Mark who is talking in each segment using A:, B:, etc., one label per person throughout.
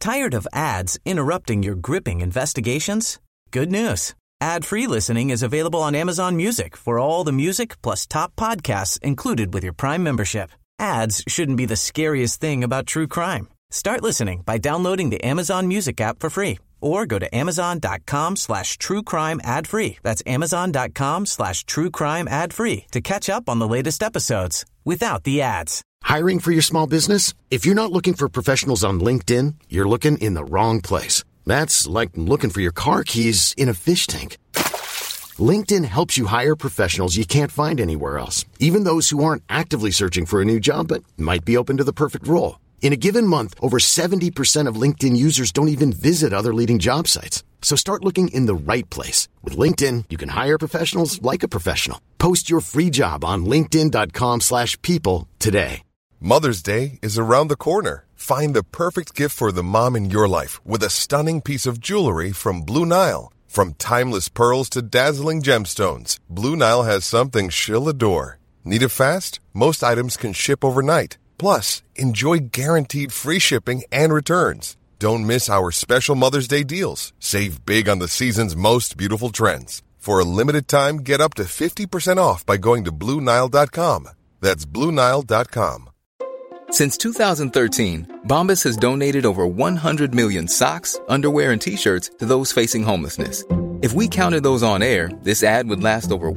A: Tired of ads interrupting your gripping investigations? Good news. Ad-free listening is available on Amazon Music for all the music plus top podcasts included with your Prime membership. Ads shouldn't be the scariest thing about true crime. Start listening by downloading the Amazon Music app for free or go to amazon.com/truecrime ad-free. That's amazon.com/truecrime ad-free to catch up on the latest episodes without the ads.
B: Hiring for your small business? If you're not looking for professionals on LinkedIn, you're looking in the wrong place. That's like looking for your car keys in a fish tank. LinkedIn helps you hire professionals you can't find anywhere else, even those who aren't actively searching for a new job but might be open to the perfect role. In a given month, over 70% of LinkedIn users don't even visit other leading job sites. So start looking in the right place. With LinkedIn, you can hire professionals like a professional. Post your free job on linkedin.com/people today.
C: Mother's Day is around the corner. Find the perfect gift for the mom in your life with a stunning piece of jewelry from Blue Nile. From timeless pearls to dazzling gemstones, Blue Nile has something she'll adore. Need it fast? Most items can ship overnight. Plus, enjoy guaranteed free shipping and returns. Don't miss our special Mother's Day deals. Save big on the season's most beautiful trends. For a limited time, get up to 50% off by going to BlueNile.com. That's BlueNile.com.
D: Since 2013, Bombas has donated over 100 million socks, underwear, and T-shirts to those facing homelessness. If we counted those on air, this ad would last over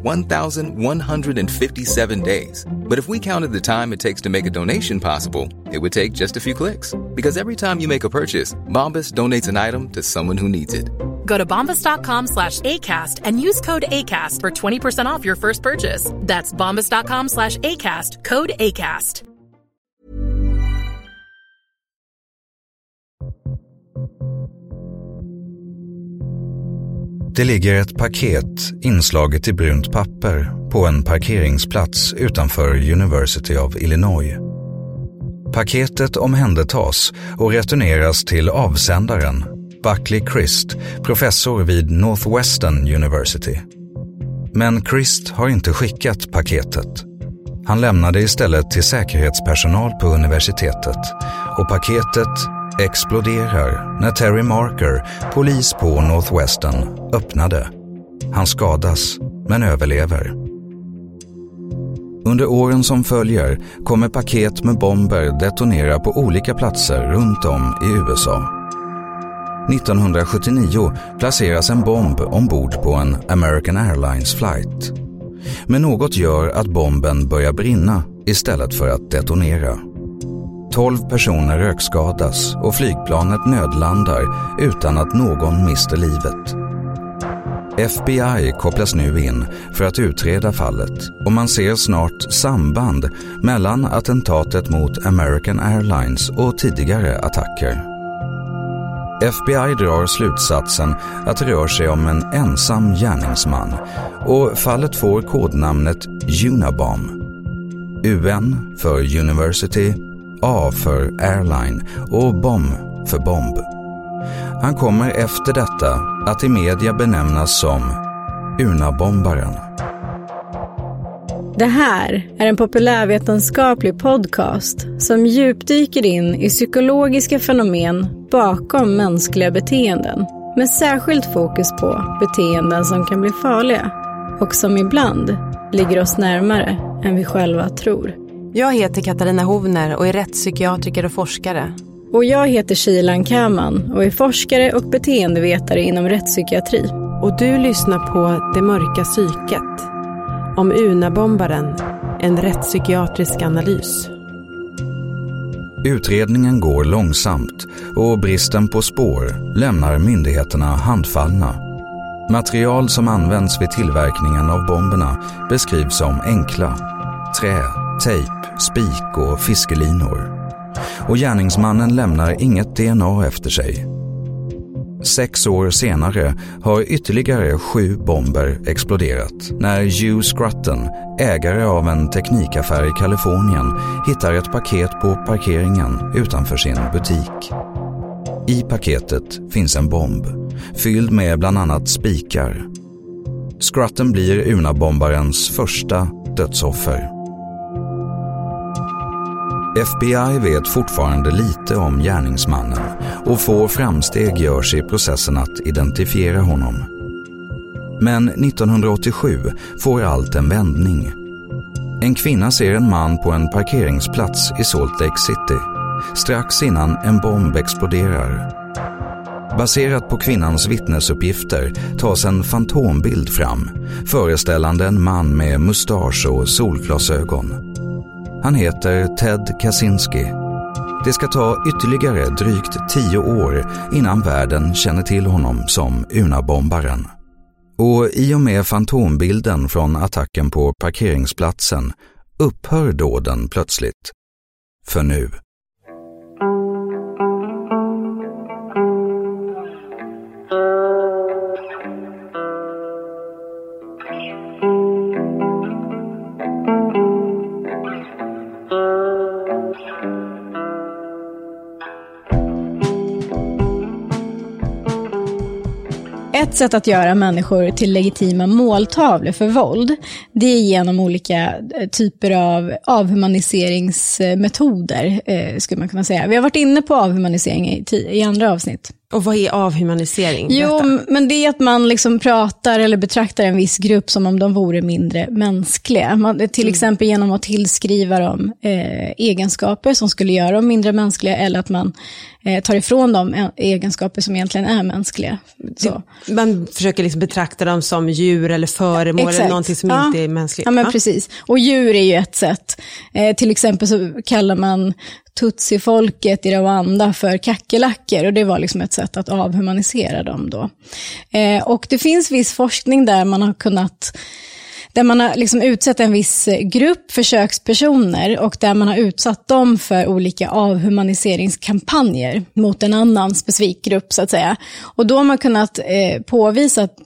D: 1,157 days. But if we counted the time it takes to make a donation possible, it would take just a few clicks. Because every time you make a purchase, Bombas donates an item to someone who needs it.
E: Go to bombas.com/ACAST and use code ACAST for 20% off your first purchase. That's bombas.com/ACAST, code ACAST.
F: Det ligger ett paket inslaget i brunt papper på en parkeringsplats utanför University of Illinois. Paketet omhändertas och returneras till avsändaren, Buckley Crist, professor vid Northwestern University. Men Crist har inte skickat paketet. Han lämnade istället till säkerhetspersonal på universitetet och paketet exploderar när Terry Marker, polis på Northwestern, öppnade. Han skadas men överlever. Under åren som följer kommer paket med bomber detonera på olika platser runt om i USA. 1979 placeras en bomb ombord på en American Airlines flight. Men något gör att bomben börjar brinna istället för att detonera. 12 personer rökskadas och flygplanet nödlandar utan att någon mister livet. FBI kopplas nu in för att utreda fallet och man ser snart samband mellan attentatet mot American Airlines och tidigare attacker. FBI drar slutsatsen att det rör sig om en ensam gärningsman och fallet får kodnamnet Unabomb. UN för University, A för Airline och BOMB för bomb. Han kommer efter detta att i media benämnas som Unabombaren.
G: Det här är en populärvetenskaplig podcast som djupdyker in i psykologiska fenomen bakom mänskliga beteenden, med särskilt fokus på beteenden som kan bli farliga och som ibland ligger oss närmare än vi själva tror.
H: Jag heter Katarina Hovner och är rättspsykiatriker och forskare.
G: Och jag heter Shilan Kaman och är forskare och beteendevetare inom rättspsykiatri.
H: Och du lyssnar på Det mörka psyket. Om Unabombaren, en rättspsykiatrisk analys.
F: Utredningen går långsamt och bristen på spår lämnar myndigheterna handfallna. Material som används vid tillverkningen av bomberna beskrivs som enkla: trä, tejp, spik och fiskelinor. Och gärningsmannen lämnar inget DNA efter sig. 6 år senare har ytterligare 7 bomber exploderat när Hugh Scruton, ägare av en teknikaffär i Kalifornien, hittar ett paket på parkeringen utanför sin butik. I paketet finns en bomb, fylld med bland annat spikar. Scruton blir Unabombarens första dödsoffer. FBI vet fortfarande lite om gärningsmannen och få framsteg görs i processen att identifiera honom. Men 1987 får allt en vändning. En kvinna ser en man på en parkeringsplats i Salt Lake City strax innan en bomb exploderar. Baserat på kvinnans vittnesuppgifter tas en fantombild fram föreställande en man med mustasch och solglasögon. Han heter Ted Kaczynski. Det ska ta ytterligare drygt 10 år innan världen känner till honom som Unabombaren. Och i och med fantombilden från attacken på parkeringsplatsen upphör dåden plötsligt. För nu.
G: Ett sätt att göra människor till legitima måltavlor för våld, det är genom olika typer av avhumaniseringsmetoder, skulle man kunna säga. Vi har varit inne på avhumanisering i andra avsnitt.
H: Och vad är avhumanisering?
G: Jo, men det är att man liksom pratar eller betraktar en viss grupp som om de vore mindre mänskliga. Till exempel genom att tillskriva dem egenskaper som skulle göra dem mindre mänskliga, eller att man tar ifrån dem egenskaper som egentligen är mänskliga. Så.
H: Man försöker liksom betrakta dem som djur eller föremål eller någonting som inte är mänskligt.
G: Ja, men precis. Och djur är ju ett sätt. Till exempel så kallar man Tutsi-folket i Rwanda för kackerlackor, och det var liksom ett sätt att avhumanisera dem då. Och det finns viss forskning där man har liksom utsett en viss grupp försökspersoner, och där man har utsatt dem för olika avhumaniseringskampanjer mot en annan specifik grupp så att säga. Och då har man kunnat påvisa att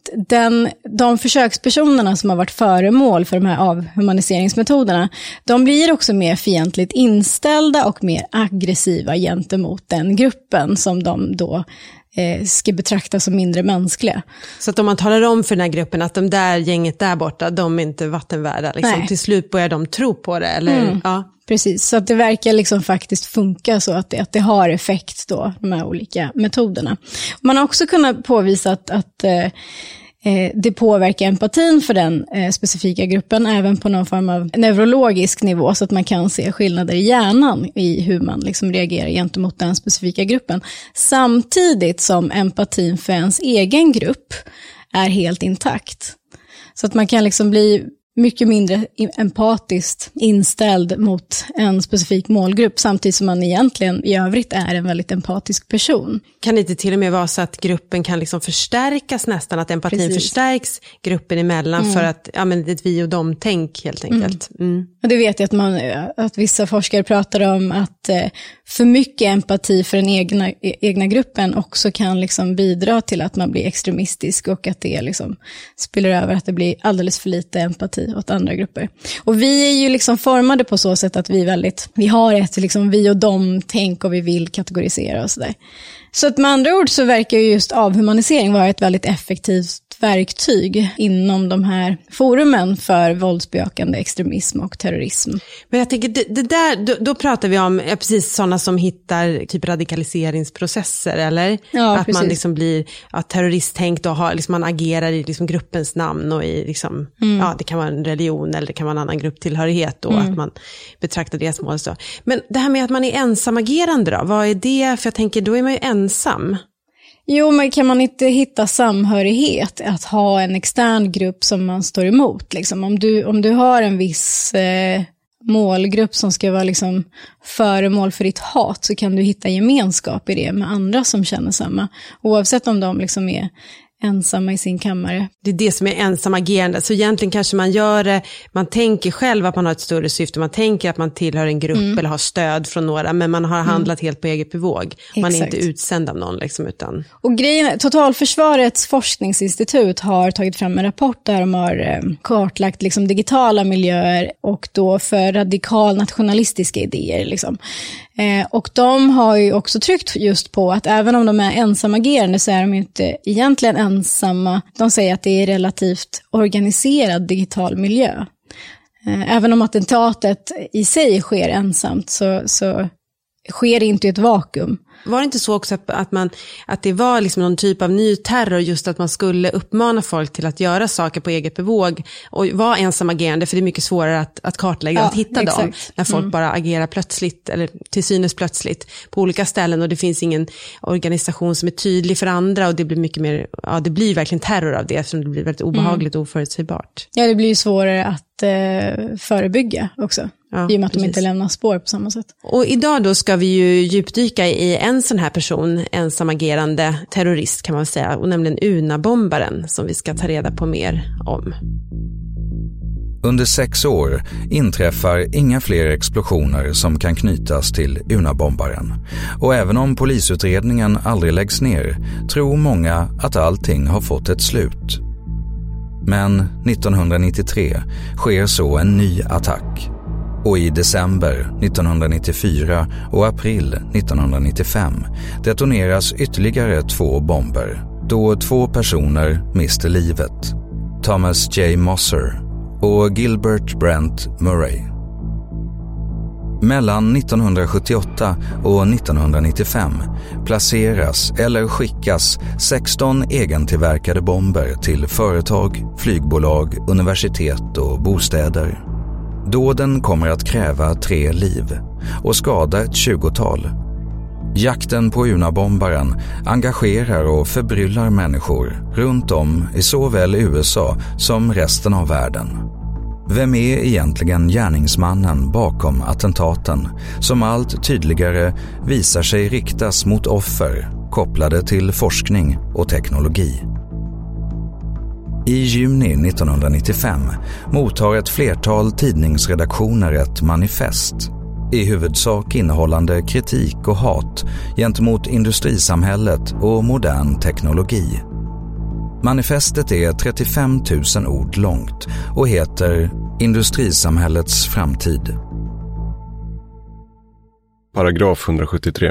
G: de försökspersonerna som har varit föremål för de här avhumaniseringsmetoderna, de blir också mer fientligt inställda och mer aggressiva gentemot den gruppen som de då ska betraktas som mindre mänskliga.
H: Så att om man talar om för den här gruppen att de där gänget där borta, de är inte vattenvärda. Liksom. Till slut börjar de tro på det. Eller? Ja.
G: Precis, så att det verkar liksom faktiskt funka så att det har effekt då, de här olika metoderna. Man har också kunnat påvisa att det påverkar empatin för den specifika gruppen även på någon form av neurologisk nivå, så att man kan se skillnader i hjärnan i hur man liksom reagerar gentemot den specifika gruppen. Samtidigt som empatin för ens egen grupp är helt intakt. Så att man kan liksom bli mycket mindre empatiskt inställd mot en specifik målgrupp, samtidigt som man egentligen i övrigt är en väldigt empatisk person.
H: Kan det inte till och med vara så att gruppen kan liksom förstärkas nästan, att empatin förstärks gruppen emellan för att det är ett vi och dem-tänk helt enkelt.
G: Och det vet jag att vissa forskare pratar om, att för mycket empati för den egna gruppen också kan liksom bidra till att man blir extremistisk, och att det liksom spiller över att det blir alldeles för lite empati åt andra grupper. Och vi är ju liksom formade på så sätt att vi har ett liksom vi och dem-tänk, och vi vill kategorisera och sådär. Så att med andra ord så verkar ju just avhumanisering vara ett väldigt effektivt verktyg inom de här forumen för våldsbejakande extremism och terrorism.
H: Men jag tänker, det där, då pratar vi om precis sådana som hittar typ radikaliseringsprocesser, eller?
G: Ja,
H: att
G: precis.
H: man liksom blir terroristtänkt och liksom, man agerar i liksom gruppens namn och i liksom, det kan vara en religion eller det kan vara en annan grupptillhörighet, och att man betraktar deras mål så. Men det här med att man är ensamagerande då, vad är det? För jag tänker, då är man ju ensam.
G: Jo, men kan man inte hitta samhörighet, att ha en extern grupp som man står emot? Liksom? Om du har en viss målgrupp som ska vara liksom föremål för ditt hat, så kan du hitta gemenskap i det med andra som känner samma. Oavsett om de liksom är ensamma i sin kammare.
H: Det är det som är ensamagerande. Så egentligen kanske man gör det, man tänker själv att man har ett större syfte, man tänker att man tillhör en grupp eller har stöd från några, men man har handlat helt på eget bevåg. Man är inte utsänd av någon liksom, utan... Och
G: grejen, Totalförsvarets forskningsinstitut har tagit fram en rapport där de har kartlagt liksom digitala miljöer, och då för radikal nationalistiska idéer liksom. Och de har ju också tryckt just på att även om de är ensamagerande, så är de inte egentligen ensamma. De säger att det är relativt organiserad digital miljö. Även om attentatet i sig sker ensamt så sker det inte i ett vakuum.
H: Var det inte så också att det var liksom någon typ av ny terror, just att man skulle uppmana folk till att göra saker på eget bevåg och vara ensamagerande, för det är mycket svårare att kartlägga och att hitta dem när folk bara agerar plötsligt eller till synes plötsligt på olika ställen, och det finns ingen organisation som är tydlig för andra, och det blir mycket mer, det blir verkligen terror av det, eftersom det blir väldigt obehagligt och oförutsägbart.
G: Ja, det blir ju svårare att förebygga också.
H: Ja,
G: i och med att
H: precis.
G: de inte lämnar spår på samma sätt.
H: Och idag då ska vi ju djupdyka i en sån här person, ensamagerande terrorist kan man säga, och nämligen UNA-bombaren, som vi ska ta reda på mer om.
F: Under 6 år inträffar inga fler explosioner som kan knytas till UNA-bombaren. Och även om polisutredningen aldrig läggs ner tror många att allting har fått ett slut. Men 1993 sker så en ny attack. Och i december 1994 och april 1995 detoneras ytterligare 2 bomber, då 2 personer mister livet. Thomas J. Mosser och Gilbert Brent Murray. Mellan 1978 och 1995 placeras eller skickas 16 egentillverkade bomber till företag, flygbolag, universitet och bostäder. Dåden kommer att kräva 3 liv och skada ett 20-tal. Jakten på UNA-bombaren engagerar och förbryllar människor runt om i såväl USA som resten av världen. Vem är egentligen gärningsmannen bakom attentaten som allt tydligare visar sig riktas mot offer kopplade till forskning och teknologi? I juni 1995 mottar ett flertal tidningsredaktioner ett manifest, i huvudsak innehållande kritik och hat gentemot industrisamhället och modern teknologi. Manifestet är 35 000 ord långt och heter Industrisamhällets framtid.
I: Paragraf 173.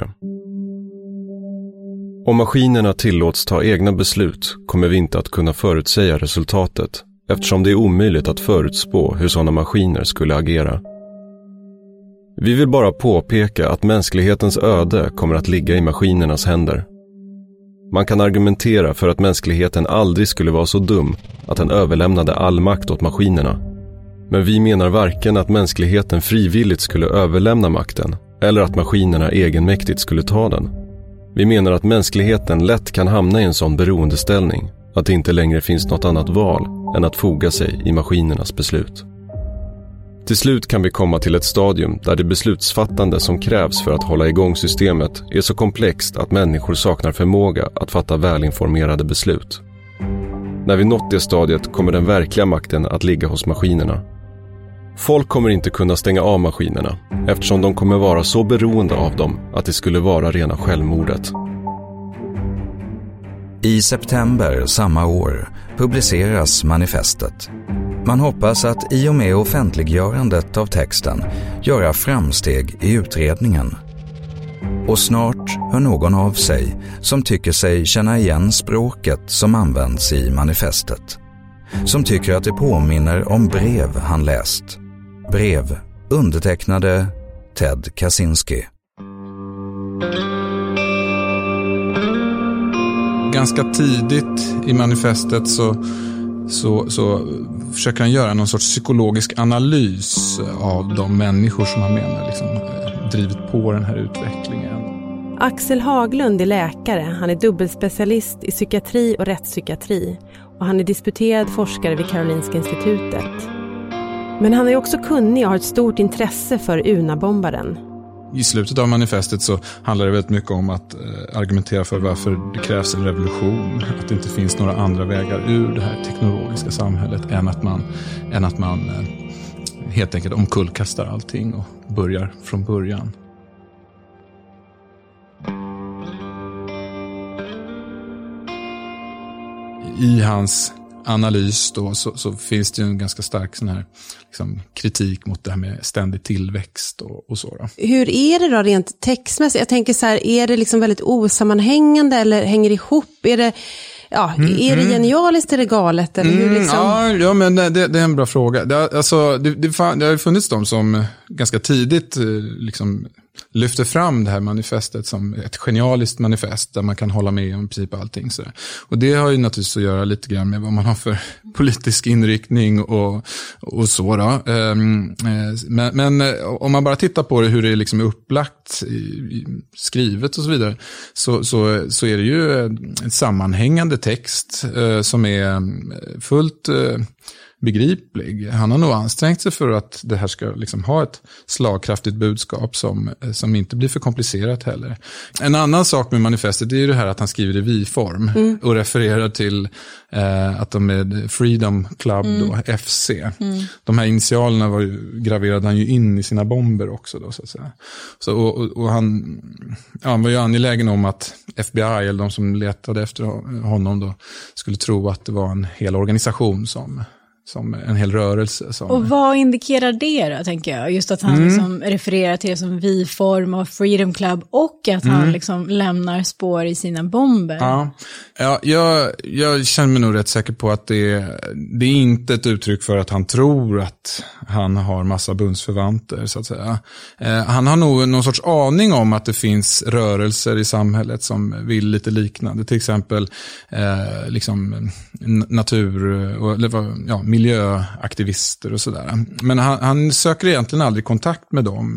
I: Om maskinerna tillåts ta egna beslut kommer vi inte att kunna förutsäga resultatet, eftersom det är omöjligt att förutspå hur sådana maskiner skulle agera. Vi vill bara påpeka att mänsklighetens öde kommer att ligga i maskinernas händer. Man kan argumentera för att mänskligheten aldrig skulle vara så dum att den överlämnade all makt åt maskinerna. Men vi menar varken att mänskligheten frivilligt skulle överlämna makten eller att maskinerna egenmäktigt skulle ta den. Vi menar att mänskligheten lätt kan hamna i en sån beroendeställning att det inte längre finns något annat val än att foga sig i maskinernas beslut. Till slut kan vi komma till ett stadium där det beslutsfattande som krävs för att hålla igång systemet är så komplext att människor saknar förmåga att fatta välinformerade beslut. När vi nått det stadiet kommer den verkliga makten att ligga hos maskinerna. Folk kommer inte kunna stänga av maskinerna eftersom de kommer vara så beroende av dem att det skulle vara rena självmordet.
F: I september samma år publiceras manifestet. Man hoppas att i och med offentliggörandet av texten göra framsteg i utredningen. Och snart hör någon av sig som tycker sig känna igen språket som används i manifestet. Som tycker att det påminner om brev han läst. Brev undertecknade Ted Kaczynski.
J: Ganska tidigt i manifestet så försöker han göra någon sorts psykologisk analys av de människor som han menar liksom drivit på den här utvecklingen.
H: Axel Haglund är läkare. Han är dubbelspecialist i psykiatri och rättspsykiatri. Och han är disputerad forskare vid Karolinska institutet. Men han är också kunnig och har ett stort intresse för UNA-bombaren.
J: I slutet av manifestet så handlar det väldigt mycket om att argumentera för varför det krävs en revolution. Att det inte finns några andra vägar ur det här teknologiska samhället än att man helt enkelt omkullkastar allting och börjar från början. I hans analys då så finns det ju en ganska stark sån här liksom, kritik mot det här med ständig tillväxt och så då.
H: Hur är det då rent textmässigt? Jag tänker så här, är det liksom väldigt osammanhängande eller hänger ihop? är det genialiskt eller galet? Eller hur liksom?
J: Ja, men det är en bra fråga. Det har ju funnits de som ganska tidigt liksom lyfter fram det här manifestet som ett genialiskt manifest där man kan hålla med om i princip allting. Så. Och det har ju naturligtvis att göra lite grann med vad man har för politisk inriktning och så då. Men om man bara tittar på det, hur det liksom är upplagt, skrivet och så vidare, så är det ju en sammanhängande text som är fullt begriplig. Han har nog ansträngt sig för att det här ska liksom ha ett slagkraftigt budskap som inte blir för komplicerat heller. En annan sak med manifestet är ju det här att han skriver i vi-form och refererar till att de är Freedom Club då, FC. De här initialerna graverade han ju in i sina bomber också då, så att säga. Och han var ju angelägen om att FBI eller de som letade efter honom då skulle tro att det var en hel organisation som en hel rörelse.
G: Och vad indikerar det då, tänker jag? Just att han liksom refererar till det som vi-form av Freedom Club och att han liksom lämnar spår i sina bomber.
J: Ja, jag känner mig nog rätt säker på att det är inte ett uttryck för att han tror att han har massa bundsförvanter, så att säga. Han har nog någon sorts aning om att det finns rörelser i samhället som vill lite liknande. Till exempel liksom natur och miljöaktivister och sådär. Men han söker egentligen aldrig kontakt med dem.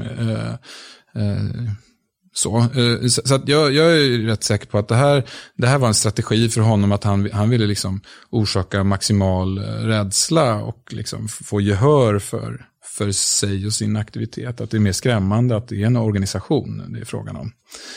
J: Så att jag är rätt säker på att det här var en strategi för honom, att han ville liksom orsaka maximal rädsla och liksom få gehör för sig och sin aktivitet. Att det är mer skrämmande att det är en organisation det är frågan om.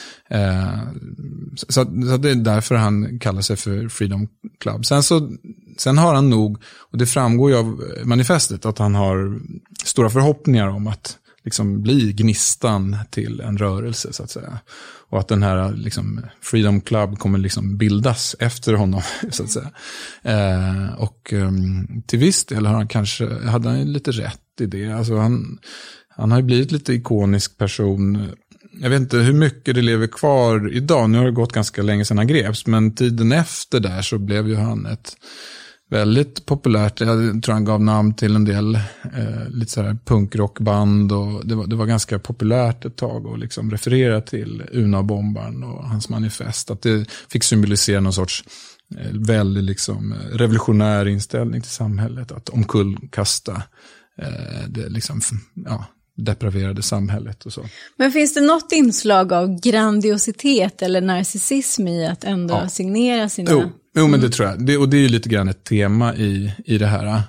J: Så det är därför han kallar sig för Freedom Club. Sen har han nog, och det framgår ju av manifestet, att han har stora förhoppningar om att liksom bli gnistan till en rörelse, så att säga. Och att den här liksom Freedom Club kommer liksom bildas efter honom, så att säga. Och till viss del hade han lite rätt i det. Alltså han har ju blivit lite ikonisk person. Jag vet inte hur mycket det lever kvar idag. Nu har det gått ganska länge sedan han greps, men tiden efter där så blev ju han ett väldigt populärt, jag tror han gav namn till en del lite så här punkrockband, och det var ganska populärt ett tag att liksom referera till Una-bombaren och hans manifest, att det fick symbolisera någon sorts väldigt liksom revolutionär inställning till samhället, att omkullkasta det liksom depraverade samhället och så. Men
G: finns det något inslag av grandiositet eller narcissism i att ändå signera sina...
J: Jo, men det tror jag. Och det är ju lite grann ett tema i det här.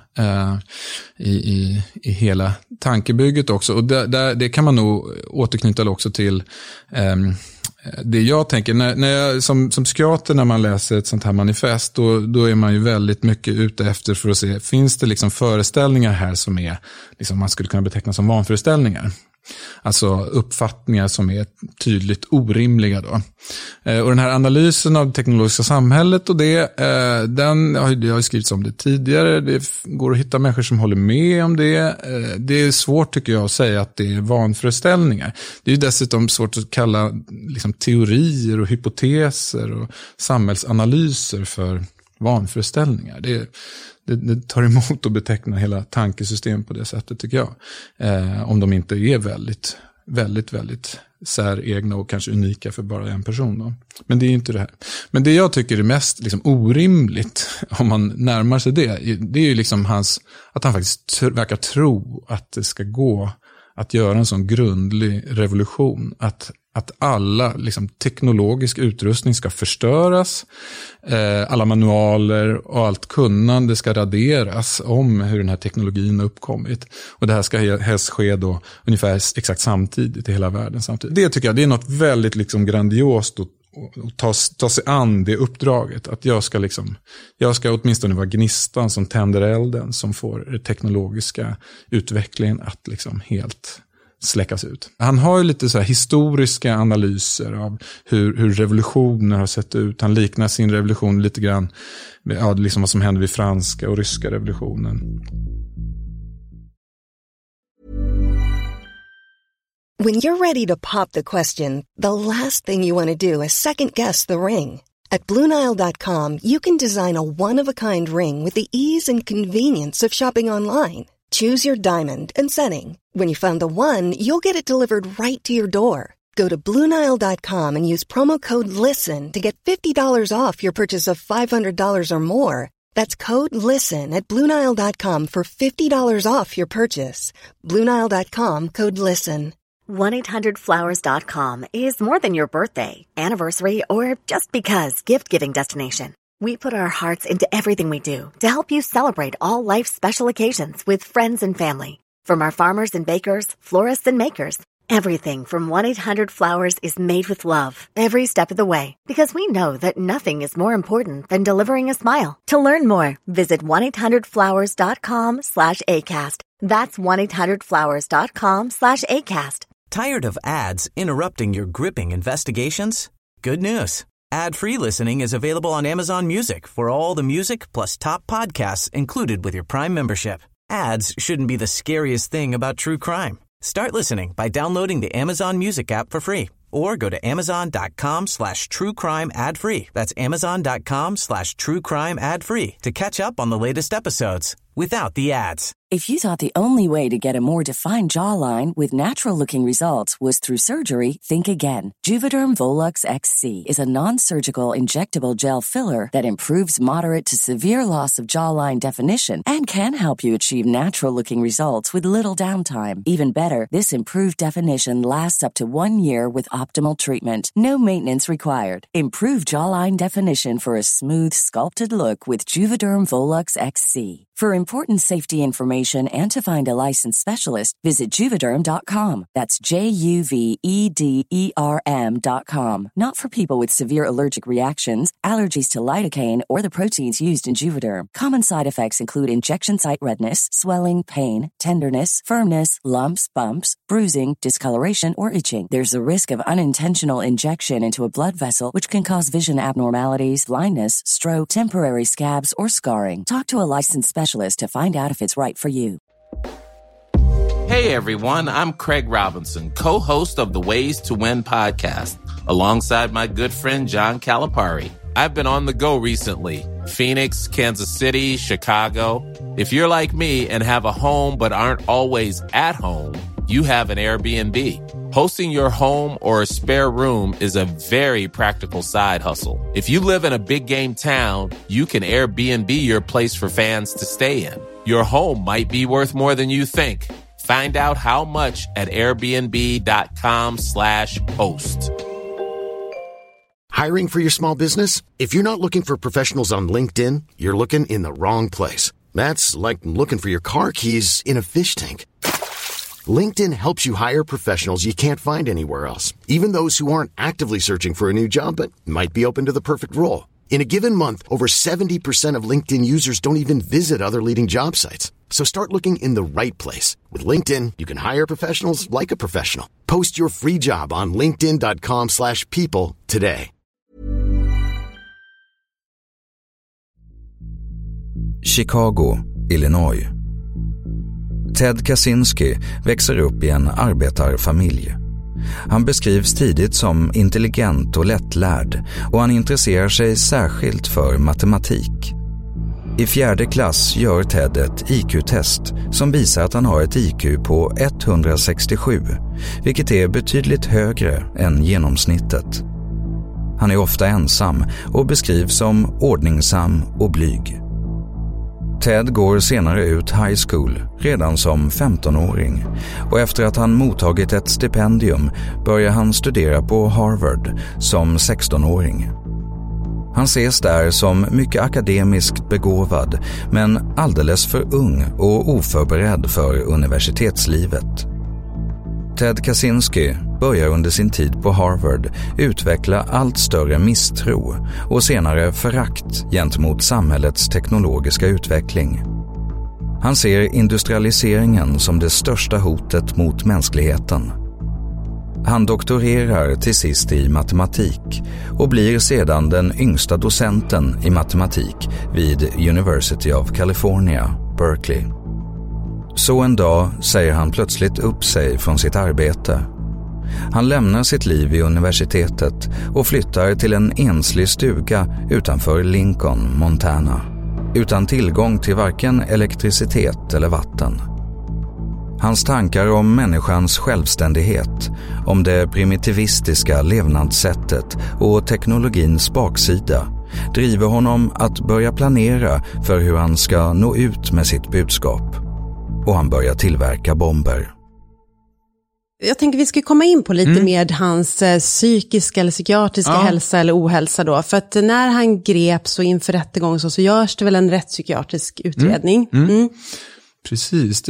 J: I hela tankebygget också. Och det kan man nog återknyta också till det jag tänker. När jag, som psykiater, när man läser ett sånt här manifest, då är man ju väldigt mycket ute efter för att se, finns det liksom föreställningar här som är, liksom man skulle kunna beteckna som vanföreställningar. Alltså uppfattningar som är tydligt orimliga då. Och den här analysen av det teknologiska samhället och det har ju skrivits om det tidigare. Det går att hitta människor som håller med om det. Det är svårt, tycker jag, att säga att det är vanföreställningar. Det är ju dessutom svårt att kalla liksom teorier och hypoteser och samhällsanalyser för vanföreställningar. Det tar emot att beteckna hela tankesystem på det sättet, tycker jag. Om de inte är väldigt, väldigt, väldigt säregna och kanske unika för bara en person då. Men det är ju inte det här. Men det jag tycker är mest liksom orimligt, om man närmar sig det är ju liksom att han faktiskt verkar tro att det ska gå att göra en sån grundlig revolution, att alla liksom teknologisk utrustning ska förstöras, alla manualer och allt kunnande ska raderas om hur den här teknologin har uppkommit. Och det här ska helst ske då ungefär exakt samtidigt i hela världen samtidigt. Det tycker jag, det är något väldigt liksom grandiost och ta sig an det uppdraget. Att jag ska åtminstone vara gnistan som tänder elden, som får den teknologiska utvecklingen att liksom helt släckas ut. Han har ju lite så här historiska analyser av hur revolutioner har sett ut. Han liknar sin revolution lite grann med liksom vad som hände vid franska och ryska revolutionen.
K: When you're ready to pop the question, the last thing you want to do is second guess the ring. At BlueNile.com, you can design a one-of-a-kind ring with the ease and convenience of shopping online. Choose your diamond and setting. When you find the one, you'll get it delivered right to your door. Go to BlueNile.com and use promo code LISTEN to get $50 off your purchase of $500 or more. That's code LISTEN at BlueNile.com for $50 off your purchase. BlueNile.com, code LISTEN.
L: 1-800-Flowers.com is more than your birthday, anniversary, or just because gift-giving destination. We put our hearts into everything we do to help you celebrate all life's special occasions with friends and family. From our farmers and bakers, florists and makers, everything from 1-800-Flowers is made with love every step of the way, because we know that nothing is more important than delivering a smile. To learn more, visit 1-800-Flowers.com/ACAST. That's 1-800-Flowers.com/ACAST.
A: Tired of ads interrupting your gripping investigations? Good news. Ad-free listening is available on Amazon Music for all the music plus top podcasts included with your Prime membership. Ads shouldn't be the scariest thing about true crime. Start listening by downloading the Amazon Music app for free or go to amazon.com/truecrime ad-free. That's amazon.com/truecrime ad-free to catch up on the latest episodes without the ads.
M: If you thought the only way to get a more defined jawline with natural-looking results was through surgery, think again. Juvederm Volux XC is a non-surgical injectable gel filler that improves moderate to severe loss of jawline definition and can help you achieve natural-looking results with little downtime. Even better, this improved definition lasts up to 1 year with optimal treatment. No maintenance required. Improve jawline definition for a smooth, sculpted look with Juvederm Volux XC. For important safety information and to find a licensed specialist, visit Juvederm.com. That's JUVEDERM.com. Not for people with severe allergic reactions, allergies to lidocaine, or the proteins used in Juvederm. Common side effects include injection site redness, swelling, pain, tenderness, firmness, lumps, bumps, bruising, discoloration, or itching. There's a risk of unintentional injection into a blood vessel, which can cause vision abnormalities, blindness, stroke, temporary scabs, or scarring. Talk to a licensed specialist to find out if it's right for you.
N: Hey everyone, I'm Craig Robinson, co-host of the Ways to Win podcast, alongside my good friend John Calipari. I've been on the go recently. Phoenix, Kansas City, Chicago. If you're like me and have a home but aren't always at home, you have an Airbnb. Hosting your home or a spare room is a very practical side hustle. If you live in a big game town, you can Airbnb your place for fans to stay in. Your home might be worth more than you think. Find out how much at airbnb.com/host.
B: Hiring for your small business? If you're not looking for professionals on LinkedIn, you're looking in the wrong place. That's like looking for your car keys in a fish tank. LinkedIn helps you hire professionals you can't find anywhere else, even those who aren't actively searching for a new job but might be open to the perfect role. In a given month, over 70% of LinkedIn users don't even visit other leading job sites. So start looking in the right place. With LinkedIn, you can hire professionals like a professional. Post your free job on linkedin.com/people today.
F: Chicago, Illinois. Ted Kaczynski växer upp i en arbetarfamilj. Han beskrivs tidigt som intelligent och lättlärd och han intresserar sig särskilt för matematik. I 4:e klass gör Ted ett IQ-test som visar att han har ett IQ på 167, vilket är betydligt högre än genomsnittet. Han är ofta ensam och beskrivs som ordningsam och blyg. Ted går senare ut high school redan som 15-åring och efter att han mottagit ett stipendium börjar han studera på Harvard som 16-åring. Han ses där som mycket akademiskt begåvad men alldeles för ung och oförberedd för universitetslivet. Ted Kaczynski börjar under sin tid på Harvard utveckla allt större misstro och senare förakt gentemot samhällets teknologiska utveckling. Han ser industrialiseringen som det största hotet mot mänskligheten. Han doktorerar till sist i matematik och blir sedan den yngsta docenten i matematik vid University of California, Berkeley. Så en dag säger han plötsligt upp sig från sitt arbete. Han lämnar sitt liv vid universitetet och flyttar till en enslig stuga utanför Lincoln, Montana. Utan tillgång till varken elektricitet eller vatten. Hans tankar om människans självständighet, om det primitivistiska levnadssättet och teknologins baksida driver honom att börja planera för hur han ska nå ut med sitt budskap. Och han börjar tillverka bomber.
H: Jag tänker vi ska komma in på lite med hans psykiska eller psykiatriska hälsa eller ohälsa då. För att när han greps och inför rättegång så görs det väl en rättspsykiatrisk utredning.
J: Precis,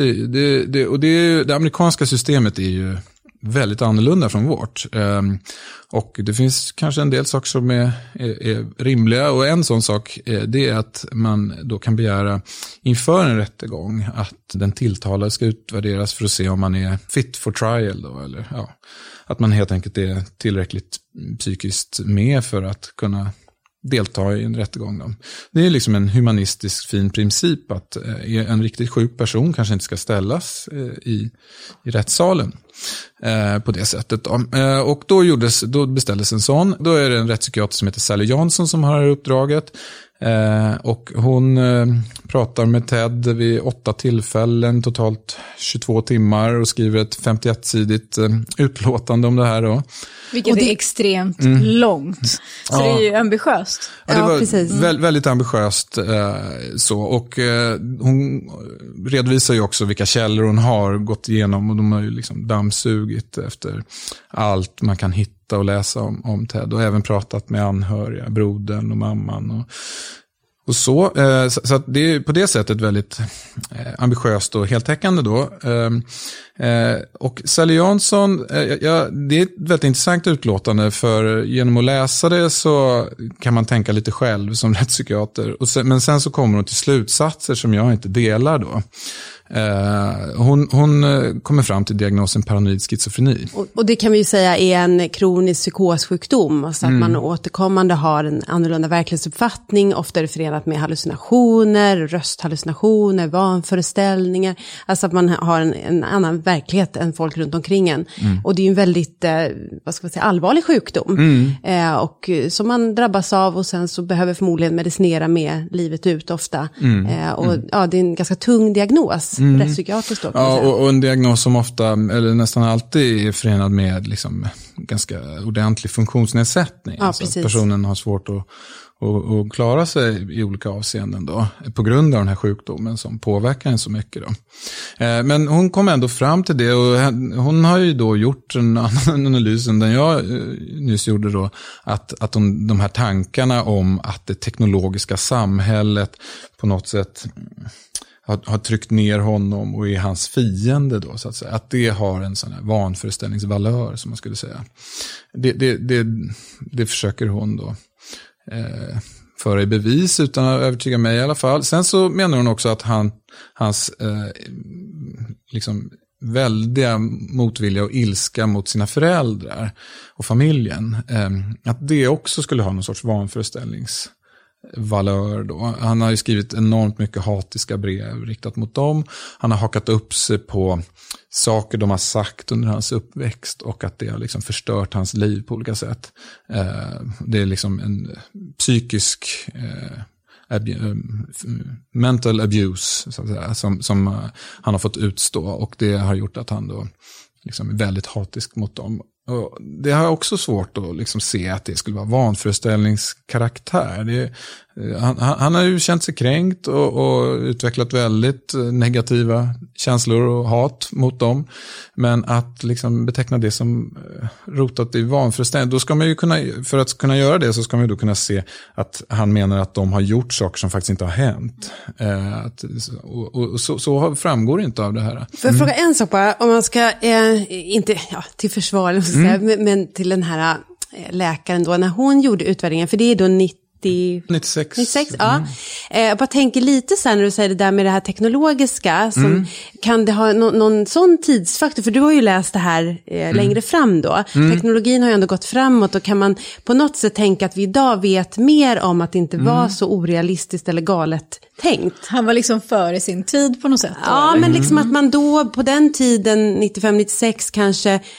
J: det amerikanska systemet är ju väldigt annorlunda från vårt. Och det finns kanske en del saker som är rimliga, och en sån sak det är att man då kan begära inför en rättegång att den tilltalade ska utvärderas för att se om man är fit for trial då, eller att man helt enkelt är tillräckligt psykiskt med för att kunna delta i en rättegång då. Det är liksom en humanistisk fin princip att en riktigt sjuk person kanske inte ska ställas i rättssalen på det sättet då. Och då beställdes en sån. Då är det en rättspsykiater som heter Sally Johnson som har uppdraget. Och hon pratar med Ted vid 8 tillfällen, totalt 22 timmar, och skriver ett 51-sidigt utlåtande om det här då.
G: Vilket är extremt långt. Så det är ju ambitiöst.
J: Ja, det var väldigt ambitiöst så. Och hon redovisar ju också vilka källor hon har gått igenom, och de har ju liksom dammsugit efter allt man kan hitta och läsa om Ted, och även pratat med anhöriga, brodern och mamman och så att det är på det sättet väldigt ambitiöst och heltäckande då. Och Sally Johnson, det är ett väldigt intressant utlåtande, för genom att läsa det så kan man tänka lite själv som rättspsykiater, men sen så kommer hon till slutsatser som jag inte delar då. Hon kommer fram till diagnosen paranoid schizofreni.
H: Och det kan vi ju säga är en kronisk psykossjukdom. Alltså att man återkommande har en annorlunda verklighetsuppfattning. Ofta är det förenat med hallucinationer, rösthallucinationer, vanföreställningar. Alltså att man har en annan verklighet än folk runt omkring en. Och det är ju en väldigt allvarlig sjukdom. Och som man drabbas av, och sen så behöver förmodligen medicinera med livet ut ofta. Det är en ganska tung diagnos. Rättspsykiatriskt då,
J: och en diagnos som ofta, eller nästan alltid, är förenad med liksom ganska ordentlig funktionsnedsättning. Alltså att personen har svårt att klara sig i olika avseenden då, på grund av den här sjukdomen som påverkar en så mycket då. Men hon kom ändå fram till det, och hon har ju då gjort en annan analys än den jag nyss gjorde då, att de här tankarna om att det teknologiska samhället på något sätt har tryckt ner honom och är hans fiende då, så att säga. Att det har en sån här vanföreställningsvalör, som man skulle säga. Det försöker hon då föra i bevis, utan att övertyga mig i alla fall. Sen så menar hon också att hans liksom väldiga motvilja och ilska mot sina föräldrar och familjen, att det också skulle ha någon sorts vanföreställningsvalör då. Han har ju skrivit enormt mycket hatiska brev riktat mot dem. Han har hakat upp sig på saker de har sagt under hans uppväxt, och att det har liksom förstört hans liv på olika sätt. Det är liksom en psykisk mental abuse, så att säga, som han har fått utstå, och det har gjort att han då liksom är väldigt hatisk mot dem. Och det har också svårt att liksom se att det skulle vara vanföreställningskaraktär. Han har ju känt sig kränkt och utvecklat väldigt negativa känslor och hat mot dem. Men att liksom beteckna det som rotat i vanföreställning, då ska man ju kunna, för att kunna göra det så ska man ju då kunna se att han menar att de har gjort saker som faktiskt inte har hänt. Så framgår det inte av det här.
H: Får jag fråga en sak bara, om man ska, inte till försvar, men till den här läkaren då, när hon gjorde utvärderingen, för det är då 96. Ja. Jag bara tänker lite sen när du säger det där med det här teknologiska, som kan det ha någon sån tidsfaktor, för du har ju läst det här längre fram då. Teknologin har ju ändå gått framåt, och kan man på något sätt tänka att vi idag vet mer om att det inte var så orealistiskt eller galet tänkt.
G: Han var liksom före sin tid på något sätt.
H: Ja, men liksom att man då på den tiden 95-96 kanske